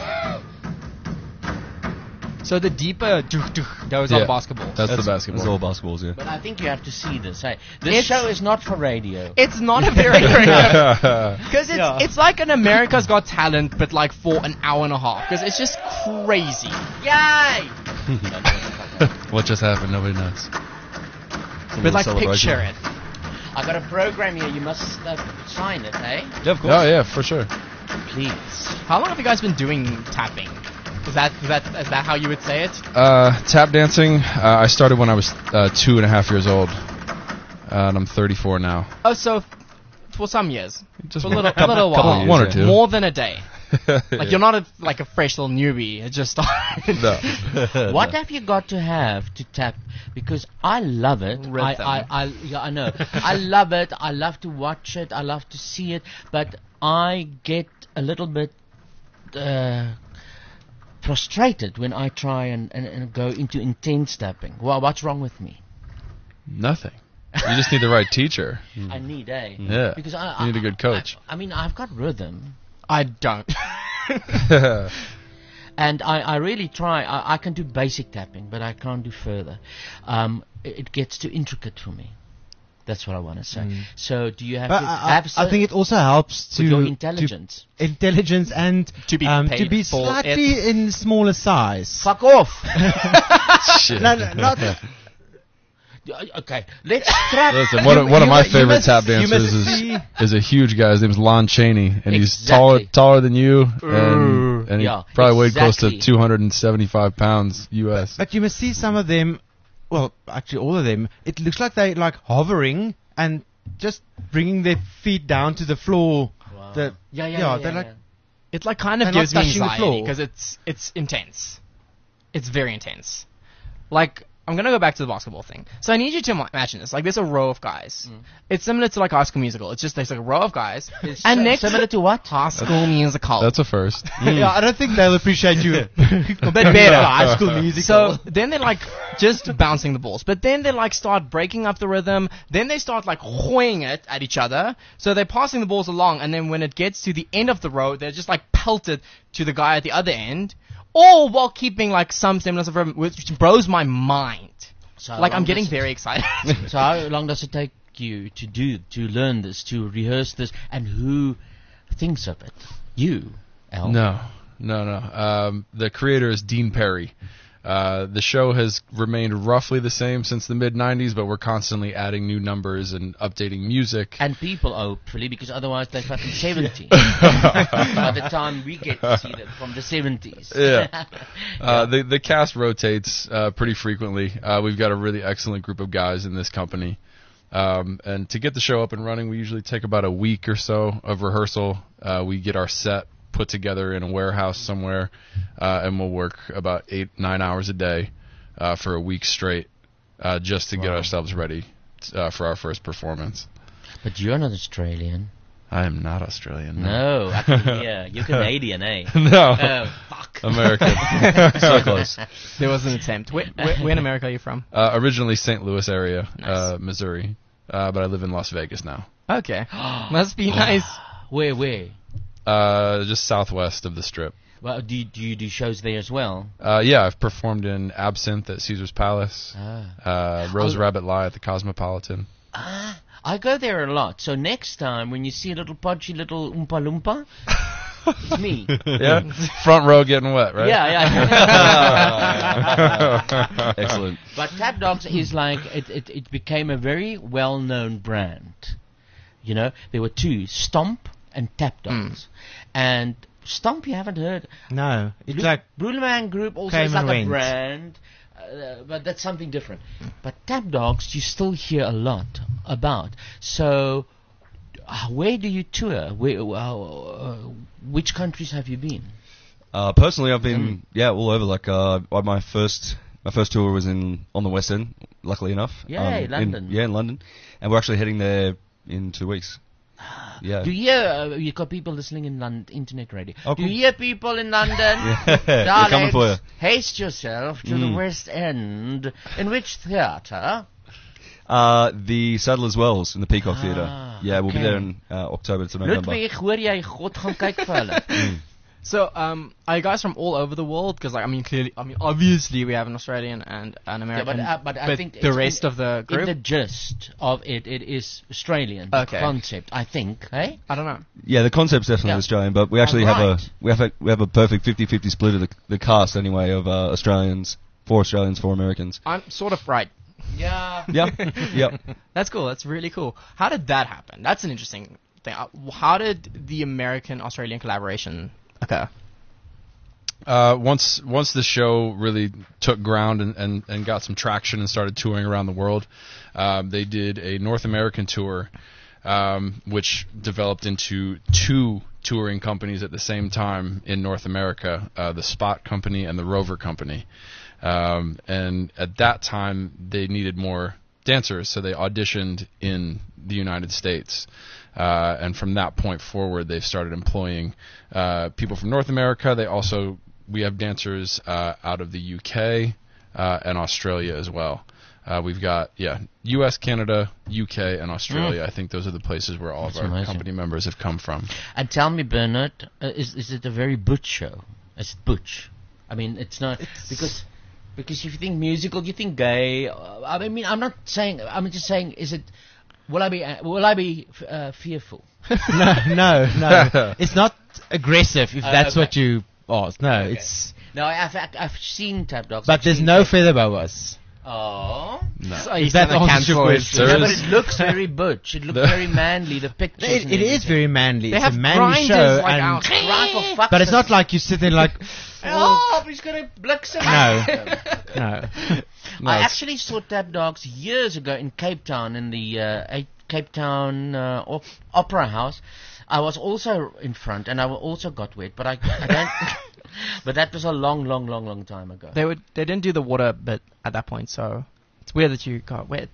So the deeper those are basketballs. That's the basketball. It's all basketballs, yeah. But I think you have to see this. Hey, this show is not for radio. It's not a very because it's like an America's Got Talent, but like for an hour and a half. Because it's just crazy. Yay! What just happened? Nobody knows. But like picture it. I got a program here. You must sign it, eh? Yeah, of course. Oh yeah, for sure. Please. How long have you guys been doing tapping? Is that how you would say it? Tap dancing. I started when I was 2.5 years old, and I'm 34 now. Oh, so for some years, Just for a little while, couple years, one or two. more than a day. Like you're not a fresh little newbie. It just started. No. What have you got to have to tap? Because I love it. I know. I love it. I love to watch it. I love to see it. But I get a little bit frustrated when I try and go into intense tapping. Well, what's wrong with me? Nothing. You just need the right teacher. I need Yeah. because You need a good coach. I mean, I've got rhythm. I don't. And I really try. I can do basic tapping, but I can't do further. It gets too intricate for me. That's what I want to say. So, do you have But to have I think it also helps to with your intelligence? Intelligence and To be to paid be for slightly it. in smaller size. Fuck off! Shit. No, not. Okay, let's scrap. Listen, one of my favorite must- tap you dancers must see- is a huge guy. His name's Lon Chaney, and he's Exactly. taller than you, and he Yeah, probably weighed close exactly. to 275 pounds US. But you must see some of them. Well, actually, all of them. It looks like they like hovering and just bringing their feet down to the floor. Wow. they're like it like kind of they're not gives me touching the anxiety floor. because it's intense. It's very intense. Like, I'm gonna go back to the basketball thing. So I need you to imagine this. Like, there's a row of guys. It's similar to like High School Musical. It's just there's like a row of guys. And next similar to what? High School Musical. That's a first. Yeah, I don't think they'll appreciate you a bit better. High School Musical. So then they're like just bouncing the balls, but then they like start breaking up the rhythm. Then they start like hoing it at each other. So they're passing the balls along, and then when it gets to the end of the row, they're just like pelted to the guy at the other end, all while keeping like some semblance of rhythm, which blows my mind. So like I'm getting very excited. So how long does it take you to learn this, to rehearse this, and who thinks of it? You, Al? No. The creator is Dean Perry. The show has remained roughly the same since the mid-90s, but we're constantly adding new numbers and updating music. And people, hopefully, because otherwise they're fucking 70. By the time we get to see them from the 70s. Yeah. The cast rotates pretty frequently. We've got a really excellent group of guys in this company. And to get the show up and running, we usually take about a week or so of rehearsal. We get our set put together in a warehouse somewhere, and we'll work about 8-9 hours a day for a week straight, just to get ourselves ready for our first performance. But you're not Australian. I am not Australian. No, I can hear. You're Canadian, eh? No. Oh, fuck. American. So close. There was an attempt. Where in America are you from? Originally St. Louis area, Nice. Missouri, but I live in Las Vegas now. Okay. Must be nice. Where? Just southwest of the Strip. Well, do you do shows there as well? Yeah, I've performed in Absinthe at Caesar's Palace, Rose Rabbit Lie at the Cosmopolitan. I go there a lot. So next time when you see a little podgy little Oompa Loompa, it's me. Yeah, front row getting wet, right? Yeah. Excellent. But Tap Dogs is like, it became a very well-known brand. You know, there were two, Stomp and Tap Dogs. And Stomp you haven't heard. No, it's like Bruleman Group also came is like and a went. brand, but that's something different. But Tap Dogs you still hear a lot about. So where do you tour? Which countries have you been? Personally, I've been all over. Like my first tour was on the West End, luckily enough. London. In London, and we're actually heading there in 2 weeks. Yeah. Do you hear, you got people listening in internet radio. Oh, Do cool. you hear people in London? Yeah, they're coming for you. Haste yourself to the West End. In which theatre? The Sadler's Wells in the Peacock Theatre. Yeah, we'll be there in October to November. Ludwig, ek hoor jy God gaan kyk vir hulle. So, are you guys from all over the world? Because, obviously we have an Australian and an American. But I think the rest of the group. In the gist of it is Australian. The concept, I think. Hey, I don't know. Yeah, the concept's definitely Australian, but we actually have a perfect 50-50 split of the cast anyway of Australians, 4 Australians, 4 Americans. I'm sort of right. Yeah. Yep. That's cool. That's really cool. How did that happen? That's an interesting thing. How did the American-Australian collaboration occur? Once the show really took ground and got some traction and started touring around the world, they did a North American tour, which developed into 2 touring companies at the same time in North America, the Spot Company and the Rover Company. And at that time, they needed more dancers, so they auditioned in the United States. And from that point forward, they've started employing people from North America. We have dancers out of the UK and Australia as well. We've got US, Canada, UK, and Australia. I think those are the places where all of our company members have come from. And tell me, Bernard, is it a very butch show? Is it butch? I mean, it's not because if you think musical, you think gay. I mean, I'm not saying. I'm just saying, is it? Will I be fearful? No. It's not aggressive. If that's what you ask. No, it's. No, I've seen Tap Dogs. But there's no feather boas. Oh. No. So if that answers your question. Yeah, but it looks very butch. It looks very manly. The pictures. It is very manly. They it's have a manly show, and but it's not like you sit there like. Oh, he's gonna bliksem. No. I actually saw Tap Dogs years ago in Cape Town in the Cape Town Opera House, I was also in front, and I also got wet, but I don't. But that was a long time ago. They didn't do the water bit at that point, so it's weird that you got wet.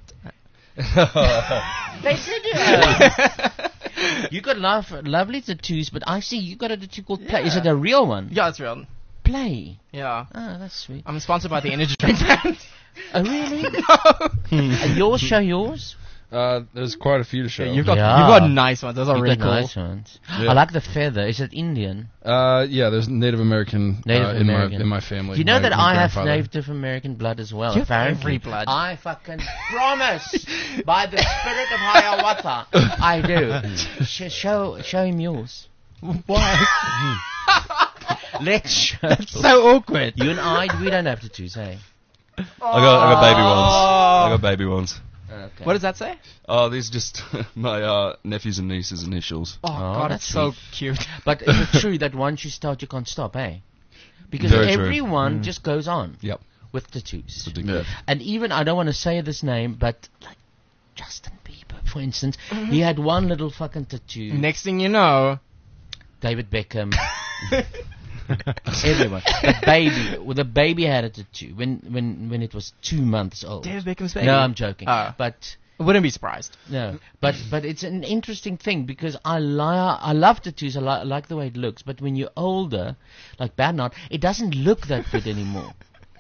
They said you got lovely tattoos, but I see you got a tattoo called Play. Is it a real one? Yeah, it's real. Play. Yeah. Oh, that's sweet. I'm sponsored by the energy drink brand. Oh, really? And yours, show yours. There's quite a few to show. Yeah, you've got nice ones. Those are really cool. Nice ones. Yeah. I like the feather. Is it Indian? Yeah, there's Native American, in my family. You know that I have grandfather. Native American blood as well. You have Apparently, every blood. I fucking promise by the spirit of Hiawatha, I do. Show him yours. Why? Let's show. That's so awkward. You and I, we don't have to choose, hey? I got baby ones. I got baby ones. Okay. What does that say? Oh, these are just my nephews and nieces' initials. Oh, God, that's so cute. But is it true that once you start, you can't stop, eh? Because Very true. everyone just goes on. Yep. With tattoos. Yeah. And even, I don't want to say this name, but like Justin Bieber, for instance, he had one little fucking tattoo. Next thing you know, David Beckham. Everyone. The baby had a tattoo when it was 2 months old. David Beckham's baby? No, I'm joking. But I wouldn't be surprised. No, but it's an interesting thing because I love tattoos. I like the way it looks. But when you're older, like Bernard, it doesn't look that good anymore.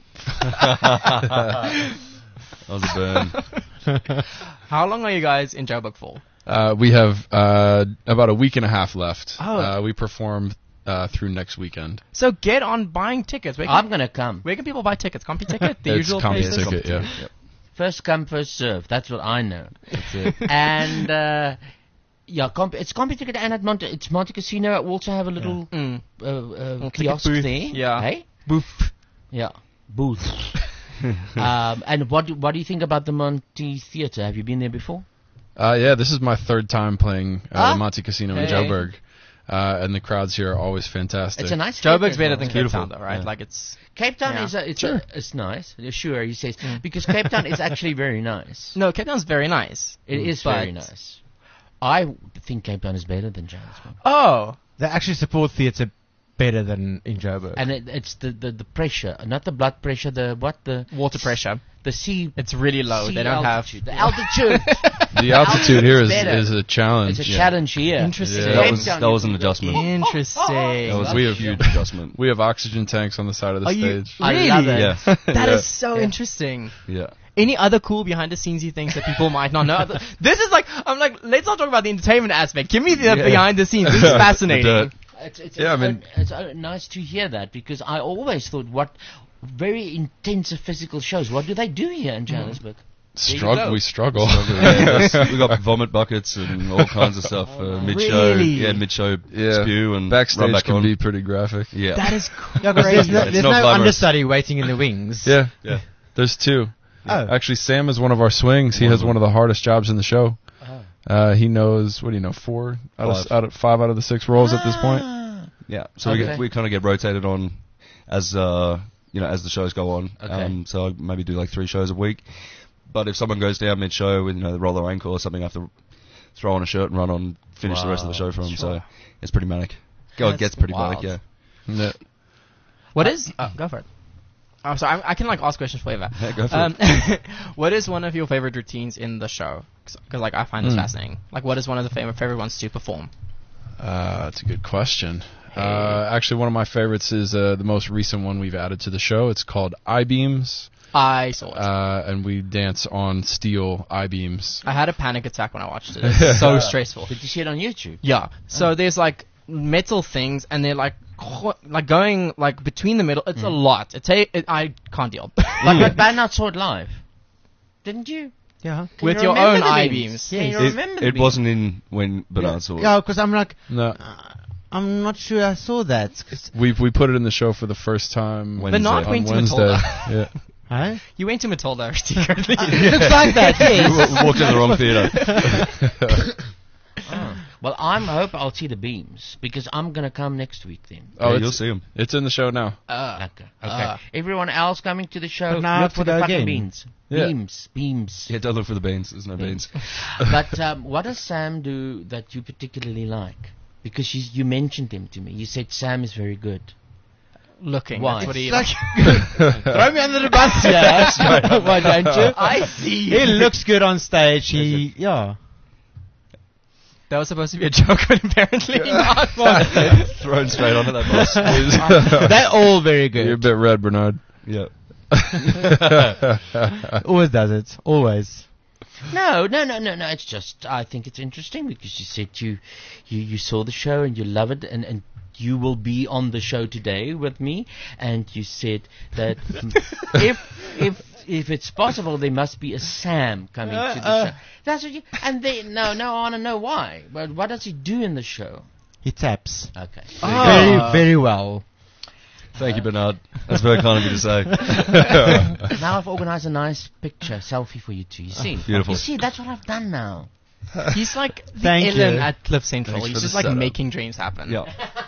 That was a burn. How long are you guys in Joburg for? We have about a week and a half left. Oh. We perform through next weekend. So get on buying tickets. I'm going to come. Where can people buy tickets? CompuTicket? The It's usual CompuTicket, places? yeah. Yep. First come, first serve. That's what I know. That's it. And it's CompuTicket and at Monte Casino. I also have a little kiosk booth. there. Yeah. Hey? Booth. Yeah. Booth. And what do you think about the Monte Theatre? Have you been there before? Yeah, this is my third time playing the Monte Casino in Hey. Joburg. And the crowds here are always fantastic. It's a nice Joburg's theatre better as than well. Cape Town, though, right? Yeah. Like it's Cape Town Yeah. it's nice. Sure, he says because Cape Town is actually very nice. no, Cape Town's very nice. It is But- very nice. I think Cape Town is better than Johannesburg. Oh, They actually support theatre better than in Joburg. And it's the pressure, not the blood pressure, the water pressure. the sea. It's really low. sea They don't altitude. The altitude. The altitude here better. is a challenge. It's a challenge here. Interesting. Yeah. That was an adjustment. Interesting. That was We a have- huge adjustment. We have oxygen tanks on the side of the Are you stage. really? I love it. Yeah. That Yeah. is so interesting. Yeah. Any other cool behind the scenes things that people might not know? This is like, I'm like, let's not talk about the entertainment aspect. Give me the behind the scenes. This is fascinating. It's nice to hear that because I always thought what very intensive physical shows. What do they do here in Johannesburg? We struggle. Yeah, we got vomit buckets and all kinds of stuff. Mid-show, Really? mid-show Yeah. spew and run Backstage back can on. be pretty graphic. Yeah. That is Yeah, 'cause there's no, It's there's not no glamorous. understudy waiting in the wings. Yeah. Yeah. There's two. Oh. Actually, Sam is one of our swings. He has one of the hardest jobs in the show. He knows, 5 out of the 6 roles at this point. Yeah. So Okay. we kind of get rotated on as as the shows go on. Okay. So I maybe do like 3 shows a week. But if someone goes down mid-show with they roll their ankle or something, I have to throw on a shirt and run on, finish the rest of the show for them. So it's pretty manic. It gets pretty wild. manic. Yeah. What is? Go for it. I'm sorry. I can ask questions forever. Yeah, go for it. What is one of your favorite routines in the show? Because I find this fascinating. Like, what is one of the favorite ones to perform? That's a good question. Actually, one of my favorites is the most recent one we've added to the show. It's called I-Beams. I saw it. And we dance on steel I-Beams. I had a panic attack when I watched it. It's so stressful. Did you see it on YouTube? Yeah. So there's like metal things, and they're like going like between the middle. It's a lot. I can't deal. But Bernard saw it live, didn't you? Yeah. Can With you your remember own the I-beams. Can you remember the It beams? wasn't in when Bernard saw it. Yeah, because I'm like, No, I'm not sure I saw that. 'Cause- we put it in the show for the first time Wednesday. Bernard on went to Wednesday. Matilda. Yeah. Huh? You went to Matilda secretly. Looks like that, yes. We walked in the wrong theatre. Well, I hope I'll see the beams because I'm gonna come next week then. Oh, Yeah, it's- you'll see them. It's in the show now. Okay. Everyone else coming to the show, But now look for the go fucking again. beans. Yeah. Beams. Yeah, don't look for the beans. There's no beans. But what does Sam do that you particularly like? Because you mentioned him to me. You said Sam is very good. Looking. Why? That's what he Throw me under the bus, yeah. Why don't you? I see. He looks good on stage. Yeah. That was supposed to be a joke, but apparently not. Thrown straight onto that bus. They're all very good. You're a bit red, Bernard. Yeah. Always does it. Always. No. It's just I think it's interesting because you said you saw the show and you love it and you will be on the show today with me, and you said that if it's possible, there must be a Sam coming to the show. That's what you. And they no, I want to know why. But what does he do in the show? He taps. Okay. Very, very well. Thank you, Bernard. That's very kind of you to say. Now I've organized a nice picture, selfie for you two. You see? Beautiful. You see, that's what I've done now. He's like the Thank Ellen you. at Cliff Central. Thanks He's for just the like setup. making dreams happen. Yeah.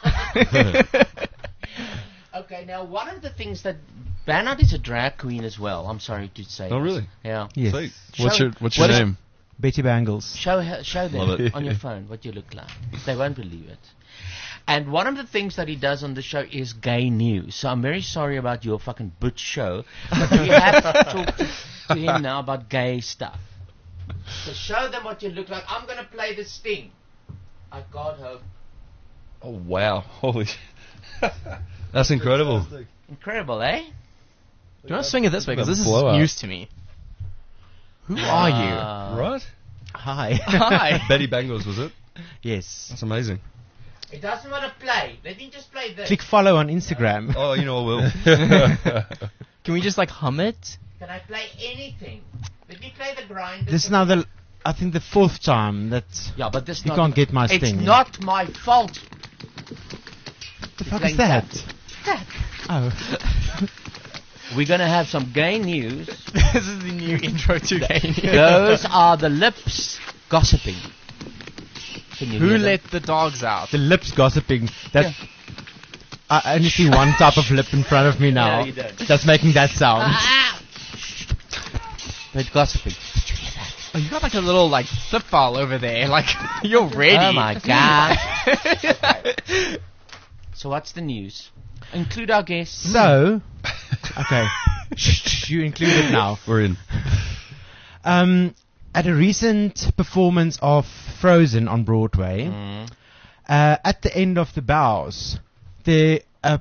Okay, now one of the things that Bernard is a drag queen as well. I'm sorry to say. Oh, this. really? Yeah. Yes. Sweet. What's your name? Betty Bangles. Show Love them it. on your phone what you look like. They won't believe it. And one of the things that he does on the show is gay news. So I'm very sorry about your fucking butch show, but you have to talk to him now about gay stuff. So show them what you look like. I'm going to play the sting. I God hope. Oh, wow. Holy. That's incredible. Incredible, eh? Do you want to swing it this way? Because this is Blowout. news to me. Who are you? Right? Hi. Hi. Betty Bangles, was it? Yes. That's amazing. It doesn't want to play. Let me just play this. Click follow on Instagram. Oh, you know I will. Can we just like hum it? Can I play anything? Let me play the grind. This is now I think the fourth time that Yeah, but this you not, can't get my sting. It's not my fault. What the fuck playing is that? tap. Oh. We're going to have some gay news. This is the new intro to gay news. Those are the lips gossiping. Can you Who hear let the dogs out? The lips gossiping. That I only see one type of lip in front of me now. No, you don't. That's making that sound. They're gossiping. Oh, you got like a little like flip file over there. Like you're ready. Oh my god. So what's the news? Include our guests. So, okay, you include it now. We're in. At a recent performance of Frozen on Broadway, at the end of the bows, there.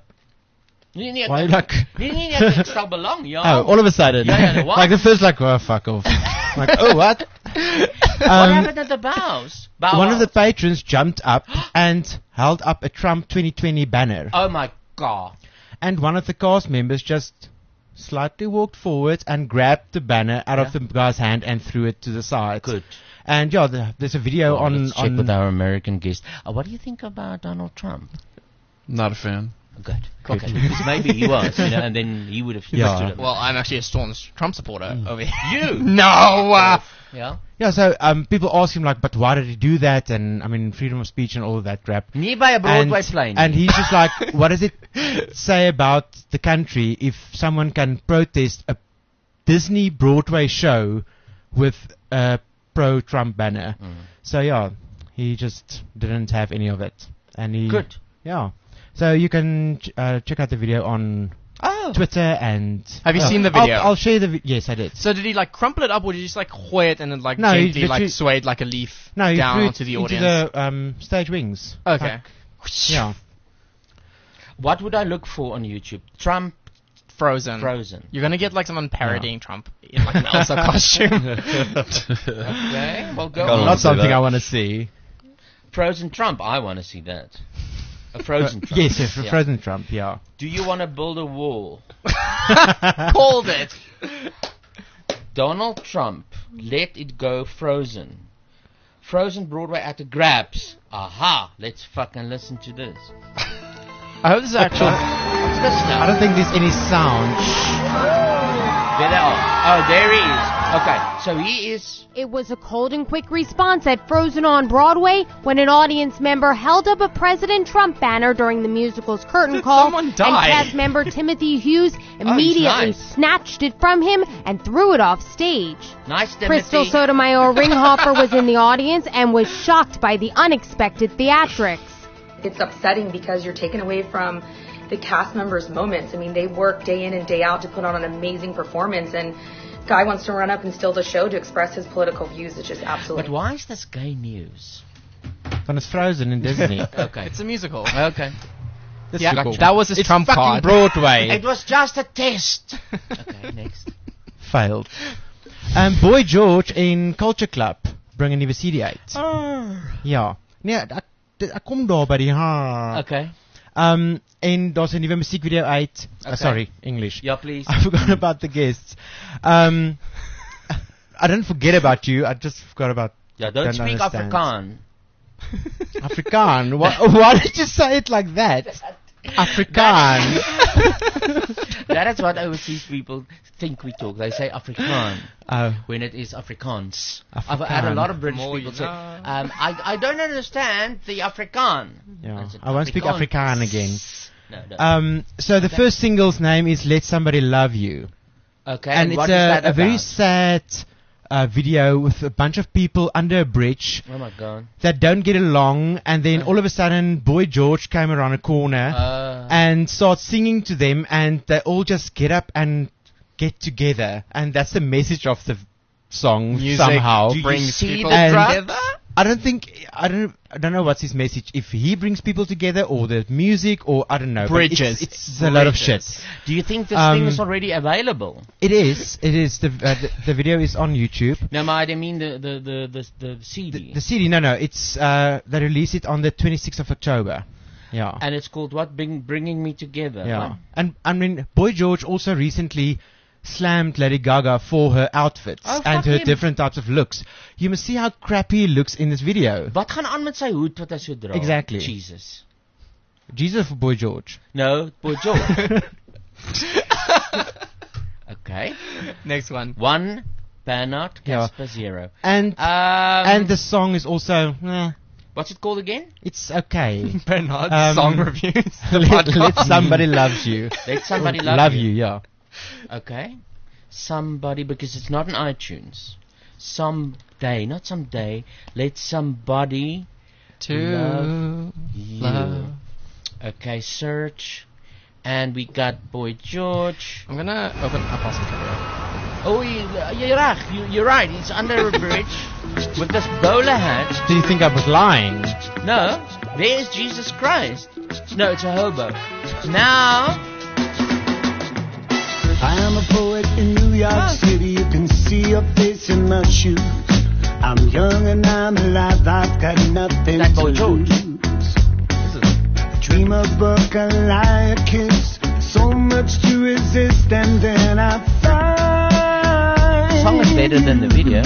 Why like? Ek sal belang, ja. Oh, all of a sudden, what? like the first, like, oh fuck off, like, oh what? What happened at the bows? One of the patrons jumped up and held up a Trump 2020 banner. Oh my god. And one of the cast members just slightly walked forward and grabbed the banner out of the guy's hand and threw it to the side. Good. And yeah, there's a video Let's check on with our American guest. What do you think about Donald Trump? Not a fan. Good. Okay, because maybe he was, and then he would have stood him. Well, I'm actually a staunch Trump supporter over here. You? No. Yeah. Yeah, so people ask him like, but why did he do that? And I mean, freedom of speech and all of that crap. Nie by a Broadway plane. And he's just like, what does it say about the country if someone can protest a Disney Broadway show with a pro-Trump banner? So yeah, he just didn't have any of it, and he Good. Yeah. So you can check out the video on Twitter and. Have you seen the video? I'll share the. Yes, I did. So did he like crumple it up, or did he just like hoy it and then like No, he gently like literally- swayed like a leaf No, he down threw it onto the into audience? the stage wings. Okay. Like, yeah. What would I look for on YouTube? Trump Frozen. Frozen. You're gonna get like someone parodying Trump in like an Elsa costume. Okay, well go Can't on. Not see something that. I want to see. Frozen Trump. I want to see that. A Frozen Trump. Yes, yes, Yeah. Frozen Trump. Yeah. Do you want to build a wall? Called it. Donald Trump, let it go Frozen. Frozen Broadway at the grabs. Aha! Let's fucking listen to this. I hope this is actual. What's this now? I don't think there's any sound. There they are. Oh, there he is. Okay, so he is... It was a cold and quick response at Frozen on Broadway when an audience member held up a President Trump banner during the musical's curtain call, someone and die? cast member Timothy Hughes immediately nice. snatched it from him and threw it off stage. Nice, Timothy. Crystal Sotomayor Ringhoffer was in the audience and was shocked by the unexpected theatrics. It's upsetting because you're taken away from the cast members' moments. I mean, they work day in and day out to put on an amazing performance, and Guy wants to run up and steal the show to express his political views. It's just absolutely... But why is this gay news? Van is Frozen in Disney. Okay. It's a musical. Okay. Yeah, that was his It's trump fucking card. Broadway. It was just a test. Okay, next. Failed. Boy George in Culture Club bring 'n nuwe CD uit. Ja. Nee, ek kom daar by die haar. Okay. En daar's 'n nuwe musiekvideo uit. Okay. Sorry, English. Yeah, please. I forgot about the guests. I didn't forget about you. I just forgot about. Yeah, don't speak understand. Afrikaan. Afrikaan? Why did you say it like that? Afrikaan. That is what overseas people think we talk. They say Afrikaan when it is Afrikaans. I've had a lot of British people say, I don't understand the Afrikaan. Yeah, I won't speak Afrikaan again. No. So the first single's name is Let Somebody Love You. Okay, and it's what is that a very about? sad video with a bunch of people under a bridge Oh my God. that don't get along, and then all of a sudden Boy George came around a corner and starts singing to them, and they all just get up and get together, and that's the message of the song. Music somehow brings people together. I don't know what's his message. If he brings people together, or the music, or I don't know. but Bridges. It's a lot of shit. Do you think this thing is already available? It is. The video is on YouTube. No, I mean the CD. The CD, no. It's they released it on the 26th of October. Yeah. And it's called what? Bringing Me Together. Yeah. Right? And I mean, Boy George also recently slammed Lady Gaga for her outfits and her different types of looks. You must see how crappy he looks in this video. Wat gaan aan met sy hoed wat hy so dra? Exactly. Jesus for Boy George. No, Boy George. Okay. Next one. 1, Bernard, Casper, 0. And the song is also... What's it called again? It's okay. Bernard, song reviews. Let somebody love you. Let somebody love you, yeah. Okay. Somebody, because it's not on iTunes. Someday, not someday. Let somebody love you. Okay, search. And we got Boy George. I'm gonna open up Apostle. Oh, you're right. He's under a bridge with this bowler hat. Do you think I was lying? No, there's Jesus Christ. No, it's a hobo. Now... I am a poet in New York City. You can see your face in my shoes. I'm young and I'm alive. I've got nothing to lose. Dream a book, a lie, a kiss. So much to resist, and then I find the song is better than the video.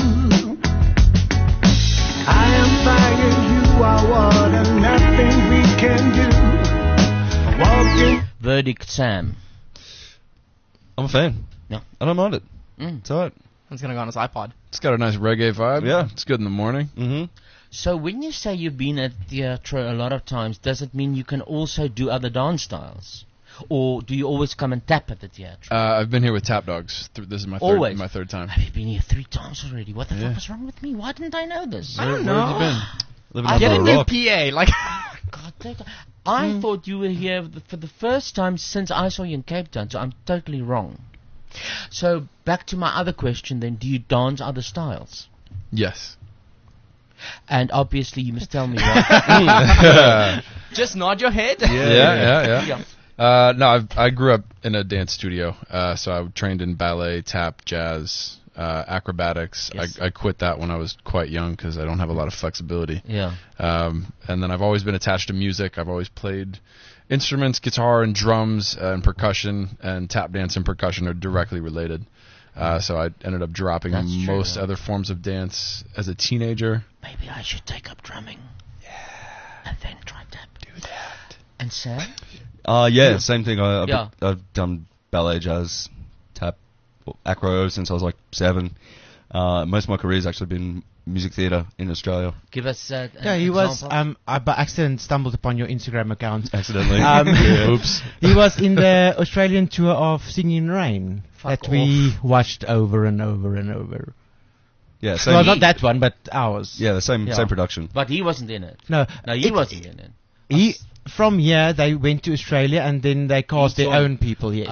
I am fire, you are water. Nothing we can do. Walking. Verdict, Sam. I'm a fan. No. I don't mind it. It's alright. It's gonna go on his iPod. It's got a nice reggae vibe. Yeah. It's good in the morning. Mm-hmm. So when you say you've been at theatre a lot of times, does it mean you can also do other dance styles? Or do you always come and tap at the theatre? I've been here with Tap Dogs. This is my third time. Have you been here 3 times already? What the fuck was wrong with me? Why didn't I know this? I don't know. Where have you been? Living Get a under a new rock. PA. Like, God, I thought you were here for the first time since I saw you in Cape Town, so I'm totally wrong. So back to my other question then, do you dance other styles? Yes. And obviously you must tell me what. just nod your head. Yeah. No, I grew up in a dance studio, so I trained in ballet, tap, jazz, acrobatics. Yes. I quit that when I was quite young because I don't have a lot of flexibility. Yeah. And then I've always been attached to music. I've always played instruments, guitar and drums and percussion, and tap dance and percussion are directly related. So I ended up dropping most other forms of dance as a teenager. Maybe I should take up drumming. Yeah. And then try tap. Do that. And Sam? Same thing. I've done ballet, jazz, tap, acro since I was like 7. Most of my career has actually been music theatre in Australia. Give us an he was. example. I by accident stumbled upon your Instagram account. Accidentally. Oops. He was in the Australian tour of Singing in the Rain that we watched over and over and over. Yeah, same. Well, not that one, but ours. Yeah, the same production. But he wasn't in it. No, he wasn't in it. He from here they went to Australia and then they cast their joined. own people. Yes.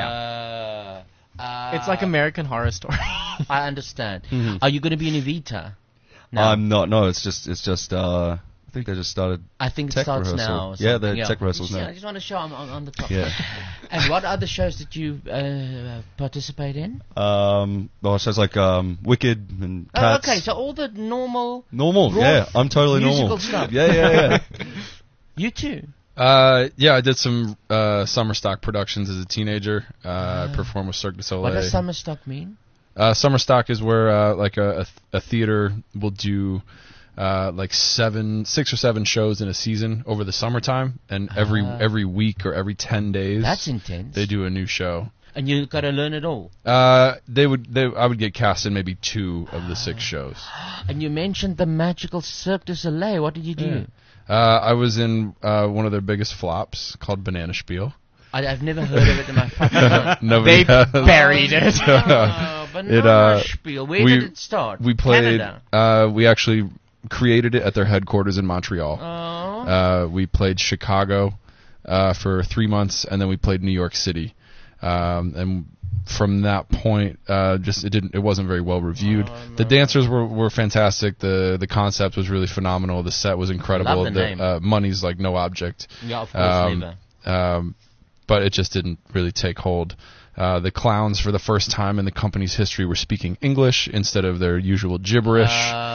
It's like American Horror Story. I understand. Mhm. Are you going to be in Evita? No. I'm not. No, it's just. I think they just started. I think it tech starts rehearsal. now. Or Yeah, something. the tech rehearsals now. I just want to show I'm on the top. Yeah. And what other shows did you participate in? Well, shows like Wicked and Cats. Okay, so all the normal. Normal, raw yeah. I'm totally musical normal. Stuff. Yeah. You too. Yeah, I did some summer stock productions as a teenager. I performed with Cirque du Soleil. What does summer stock mean? Summer stock is where like a theater will do like 6 or 7 shows in a season over the summertime, and every week or every 10 days. That's intense. They do a new show. And you got to learn it all. I would get cast in maybe 2 of the 6 shows. And you mentioned the magical Cirque du Soleil. What did you do? I was in one of their biggest flops called Banana Spiel. I've never heard of it in my fucking life. Nobody They has. buried it. Banana Spiel. Where did it start? We played. Canada. We actually created it at their headquarters in Montreal. We played Chicago for 3 months, and then we played New York City. And from that point, it wasn't very well reviewed. The dancers were fantastic. The concept was really phenomenal. The set was incredible. Love the name. Money's like no object. Yeah, of course, never. But it just didn't really take hold. The clowns, for the first time in the company's history, were speaking English instead of their usual gibberish.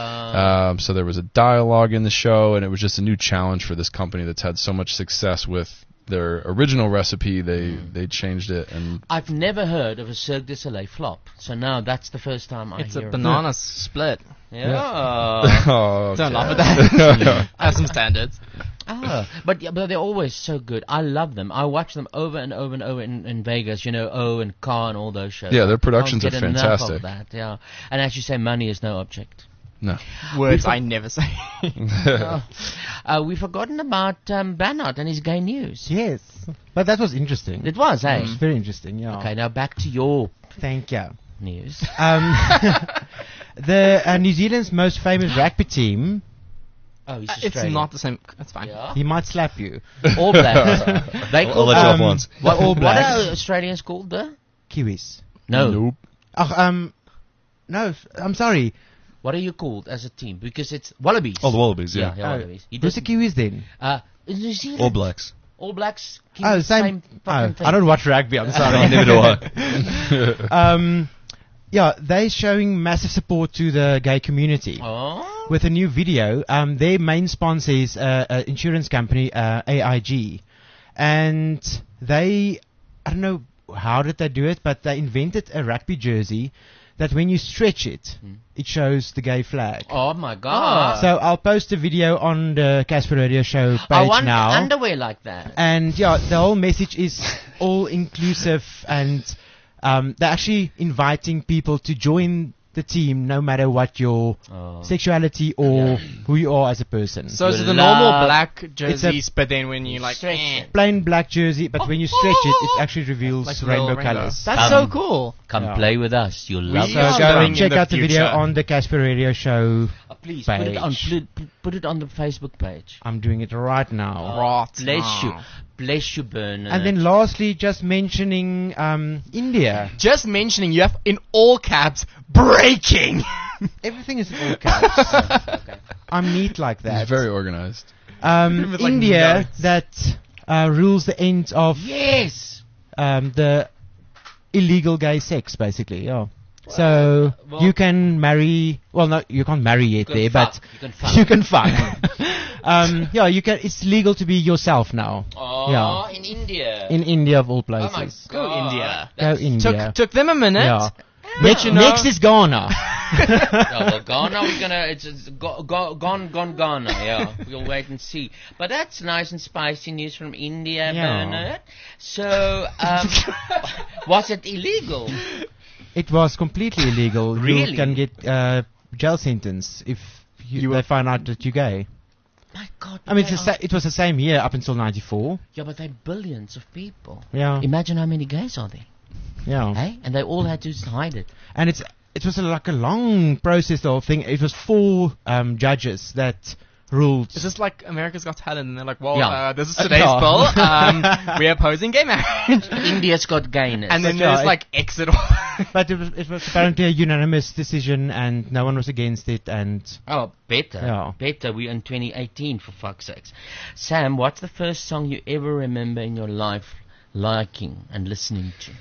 So there was a dialogue in the show, and it was just a new challenge for this company that's had so much success with their original recipe. They changed it, and I've never heard of a Cirque du Soleil flop, so now that's the first time I It's hear a it. banana split. Yeah. Oh, Don't okay. laugh at that. I have some standards. But they're always so good. I love them. I watch them over and over and over in Vegas. You know, O and Car and all those shows. Yeah, their productions Can't are get enough fantastic. Of that, yeah. And as you say, money is no object. No. Words I never say. We've forgotten about Bernard and his gay news. Yes, but that was interesting. It was, eh? It was very interesting. Yeah. Okay, now back to your Thank you. news. The New Zealand's most famous rugby team. Oh, he's It's Australian. not the same. That's fine. Yeah? He might slap you. All Blacks. They I'll let you off once. What, All what Blacks. are Australians called? The Kiwis. no. Nope. Oh, no, I'm sorry. What are you called as a team? Because it's Wallabies. Oh, the Wallabies, yeah. Wallabies. He Who's the doesn't- Kiwis then? in New Zealand. All Blacks. All Blacks. Oh, Kiwis, same. fucking thing. I don't watch rugby. I'm sorry. Neither do I. Yeah, they're showing massive support to the gay community. Oh. With a new video. Their main sponsor is an insurance company, AIG. And they, I don't know how did they do it, but they invented a rugby jersey that when you stretch it, it shows the gay flag. Oh my God. So I'll post a video on the Casper Radio Show page I want now. underwear like that. And yeah, the whole message is all inclusive, and they're actually inviting people to join the team no matter what your sexuality or who you are as a person. So it's the normal black jerseys, but then when you like plain black jersey, but when you stretch it, it actually reveals Like rainbow rainbow. colors. That's so cool. Come Yeah. play with us. You'll love So it. go and check in the out the video future. on the Casper Radio Show Please page. put it on. Put it on the Facebook page. I'm doing it right now. Right Bless you. now. Bless you, Bernard. And then lastly, just mentioning India. Just mentioning, you have in all caps, breaking. Everything is in all caps. I'm neat like that. He's very organized. With, like, India notes. that rules the end of yes. The illegal gay sex, basically. Yeah. So you can marry. Well, no, you can't marry yet You can there, fuck. but You can fuck. you can fuck. Yeah, you can. It's legal to be yourself now. Oh, Yeah. in India. In India of all Oh my places. God. Go India. Go India. Took them a minute. Yeah. But you know- Next is Ghana. Yeah, well, Ghana, we're gonna. It's gone, Ghana. Yeah, we'll wait and see. But that's nice and spicy news from India, Yeah. Bernard. So, was it illegal? It was completely illegal. Really? You can get jail sentence if they find out that you're gay. My God. I mean, it was the same year up until 94. Yeah, but they're billions of people. Yeah. Imagine how many gays are there. Yeah. Hey? And they all had to hide it. And it was like a long process, the whole thing. It was 4 judges that ruled. It's just like America's Got Talent, and they're like, well, Yeah. this is today's bill. We're opposing gay marriage. India's got gayness. And then But there's yeah, like exit. But it was apparently a unanimous decision, and no one was against it. And Oh, better. Yeah. Better. We're in 2018, for fuck's sakes. Sam, what's the first song you ever remember in your life liking and listening to?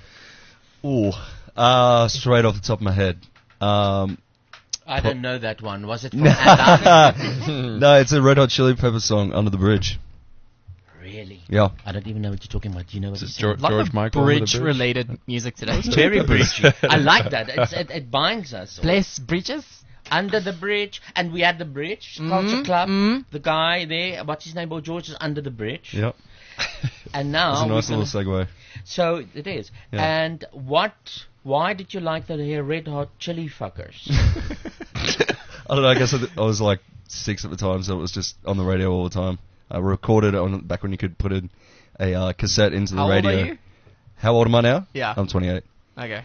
Straight off the top of my head. I don't know that one. Was it from Adam? No, it's a Red Hot Chili Peppers song, Under the Bridge. Really? Yeah. I don't even know what you're talking about. Do you know what it's George Michael? Under the Bridge? Bridge-related music today. Very bridge. I like that. It binds us. Bless Bridges? Under the Bridge. And we had the Bridge Culture Club. The guy there, what's his name? Boy George is under the bridge. Yep. And now... That's a nice little segue. So, it is. Yeah. And why did you like the Red Hot Chili Fuckers? I don't know, I guess I was like 6 at the time, so it was just on the radio all the time. I recorded it back when you could put a cassette into the radio. How old are you? How old am I now? Yeah. I'm 28. Okay.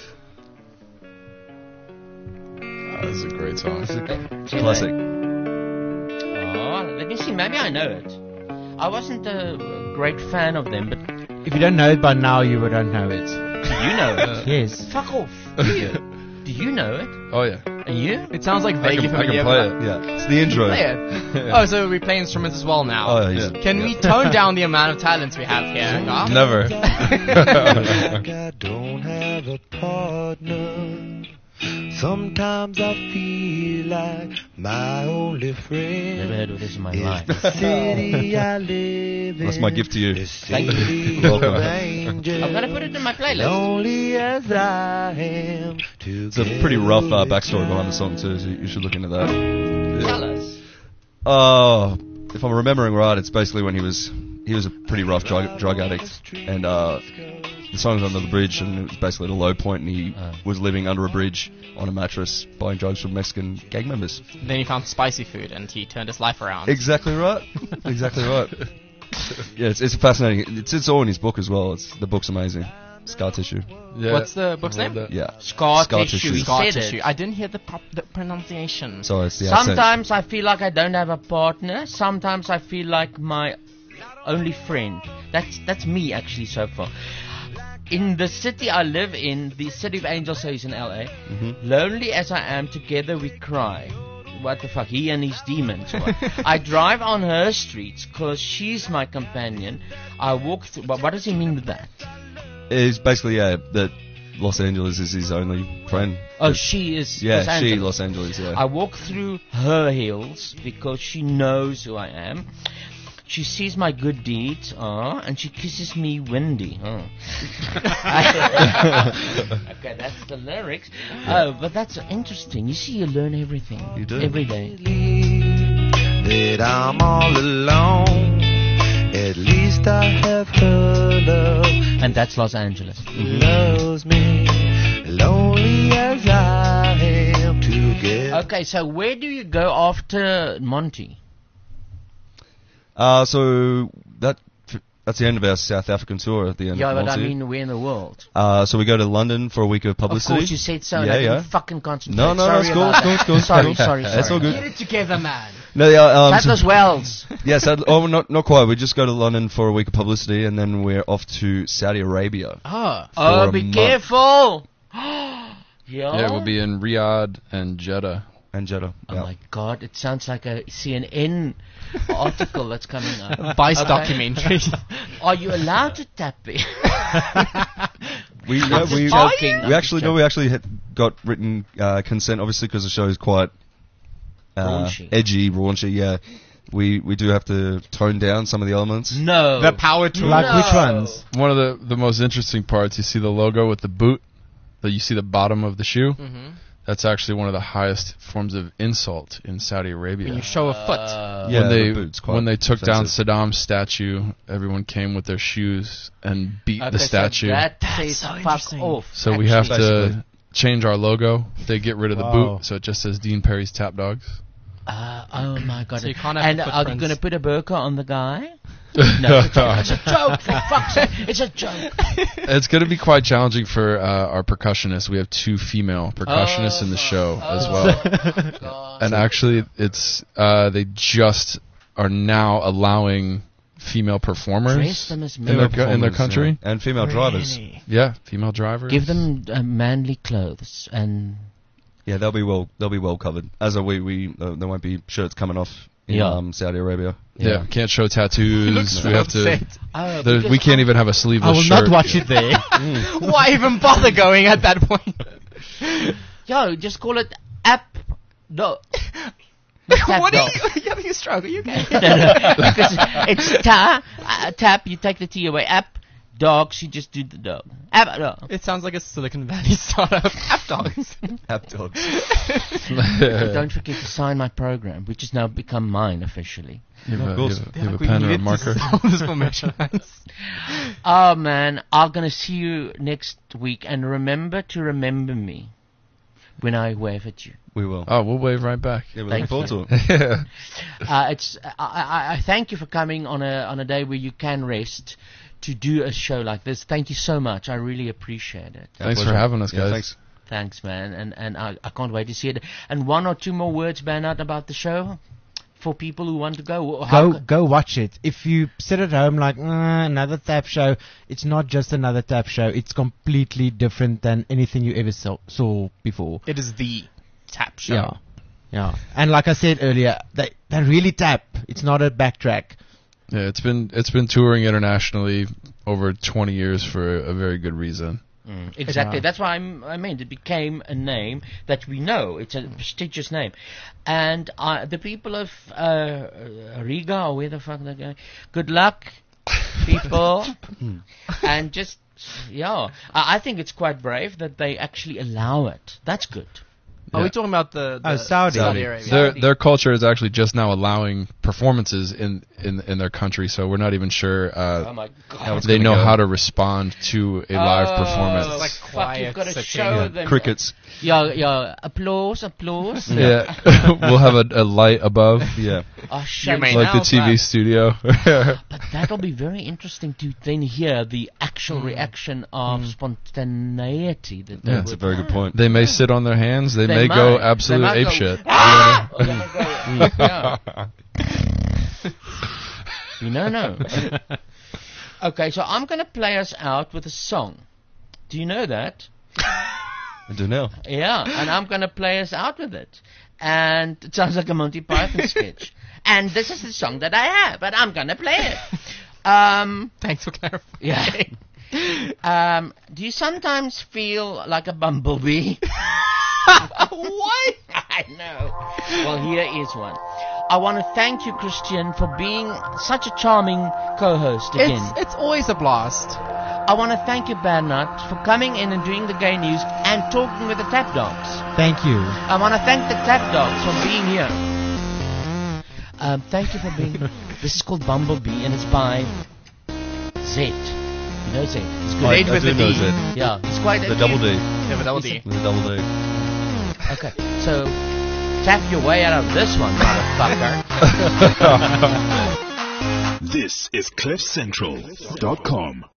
This is a great song. Classic. Oh, let me see. Maybe I know it. I wasn't a great fan of them, but... if you don't know it by now, you don't know it. Do you know it? Yes. Fuck off. Do you? Do you know it? Oh, yeah. And you? It sounds like I vaguely can familiar. play but- it. Yeah, it's the intro. Play it. Oh, so we play instruments as well now. Oh, yeah. Can we tone down the amount of talents we have here? Garth? Never. I don't have a partner. Sometimes I feel like my only friend. Never heard of this in my life. The city I live in. That's my gift to you. Thank you. Welcome. I'm going to put it in my playlist. Lonely as I am. It's a pretty rough backstory behind the song too, so you should look into that. Tell us. Oh, if I'm remembering right, it's basically when he was a pretty rough drug addict, and the song's Under the Bridge, and it was basically at a low point, and he was living under a bridge on a mattress, buying drugs from Mexican gang members. Then he found spicy food and he turned his life around. Exactly right. Exactly right. Yeah, it's fascinating. It's all in his book as well. The book's amazing. Scar Tissue. Yeah. What's the book's name? Yeah. Scar Tissue. He Scar said Tissue. it. I didn't hear the pronunciation. Sorry, it's the accent. Sometimes I feel like I don't have a partner. Sometimes I feel like my only friend. That's me actually so far. In the city I live in, the City of Angels, so he's in LA. Lonely as I am, together we cry. What the fuck? He and his demons. I drive on her streets because she's my companion. I walk through. But what does he mean with that? It's basically that Los Angeles is his only friend. Oh, she is. Yeah, Los Angeles. Los Angeles. Yeah. I walk through her hills because she knows who I am. She sees my good deeds, and she kisses me windy. Oh. Okay, that's the lyrics. Oh, but that's interesting. You see, you learn everything. You do. Every day. That I'm all alone. At least I have her love. And that's Los Angeles. Loves me. Lonely as I am together. Okay, so where do you go after Monty? So that's the end of our South African tour at the end Yeah, of but I Monty. mean, where in the world? So we go to London for a week of publicity. Of course, you said so. Yeah, and I yeah. didn't fucking concentrate. No, Sorry it's cool, about it's cool, that. it's cool. Sorry. That's all good. Get it together, man. No, yeah, That was Wells. Yes, not quite. We just go to London for a week of publicity, and then we're off to Saudi Arabia. Oh, be careful. Yeah, we'll be in Riyadh and Jeddah. Oh my God, it sounds like a CNN article that's coming up. Vice documentary. Are you allowed to tap it? We actually got written consent, obviously, because the show is quite edgy, raunchy. Yeah, we do have to tone down some of the elements. No, the power tool. Like which ones? One of the most interesting parts, you see the logo with the boot, that you see the bottom of the shoe. Mm-hmm. That's actually one of the highest forms of insult in Saudi Arabia. When you show a foot. When they took down Saddam's statue, everyone came with their shoes and beat the statue. That says fuck off. So we have to change our logo. They get rid of the Wow. boot, so it just says Dean Perry's Tap Dogs. Oh my God! So you can't have and the are you footprints. going to put a burqa on the guy? No, it's a joke. For fuck's sake, it's a joke. It's going to be quite challenging for our percussionists. We have 2 female percussionists in the show as well. And actually, it's they just are now allowing female performers Dress them as in men. in their country. Yeah. And female drivers. Yeah, female drivers. Give them manly clothes and. Yeah, they'll be well covered. As are we there won't be shirts coming off in Saudi Arabia. Yeah, can't show tattoos. We have to. Oh, We can't even have a sleeveless I will shirt. not watch it there. Why even bother going at that point? Yo, just call it app. No. What are you having a stroke? Are you okay? No, because it's tap. You take the T away. App. Dogs. You just do the dog. App. Dog. It sounds like a Silicon Valley startup. App dogs. App dogs. But don't forget to sign my program, which has now become mine officially. You have Of course. you have a pen or a marker? This formation. Oh man, I'm gonna see you next week, and remember to remember me when I wave at you. We will. Oh, we'll wave right back. Yeah, we're looking Thank forward to it. Yeah. I thank you for coming on a day where you can rest to do a show like this. Thank you so much. I really appreciate it. Thanks for having us, guys. Yeah, thanks. Thanks, man. And I can't wait to see it. And 1 or 2 more words, Bernard, about the show for people who want to go. Go watch it. If you sit at home like another tap show, it's not just another tap show. It's completely different than anything you ever saw before. It is the tap show. Yeah. And like I said earlier, they really tap. It's not a backtrack. Yeah, it's been touring internationally over 20 years for a very good reason. Exactly. Yeah. That's why I meant it became a name that we know. It's a prestigious name. And the people of Riga, or where the fuck they're going, good luck, people. And just, I think it's quite brave that they actually allow it. That's good. Are we talking about the Saudi Arabia? Their culture is actually just now allowing performances in their country, so we're not even sure Oh my God. how they know how to respond to a live performance. It's like Fuck, quiet, you've got to sitting. show them. Crickets. Yeah. Applause. Yeah, we'll have a light above. Yeah. Oh, shut Like the now, TV but- studio. But that'll be very interesting to then hear the actual reaction of spontaneity. That they That's a would very good point. They may sit on their hands. They may might. go They absolute might go, apeshit. "Ah!" Or they might go, yeah. You don't know. Okay, so I'm going to play us out with a song. Do you know that? I do now. Yeah, and I'm going to play us out with it. And it sounds like a Monty Python sketch. And this is the song that I have, but I'm going to play it. Thanks for clarifying. Yeah. Do you sometimes feel like a bumblebee? What? I know. Well, here is one. I want to thank you, Christian, for being such a charming co-host again. It's always a blast. I want to thank you, Bernard, for coming in and doing the gay news and talking with the Tap Dogs. Thank you. I want to thank the Tap Dogs for being here. Thank you for being... This is called Bumblebee, and it's by Zed. You know Zed? He's good. I do know Zed. Yeah, he's quite... The double D. Yeah, but double D. With a double D. Okay, so tap your way out of this one, motherfucker. This is CliffCentral.com.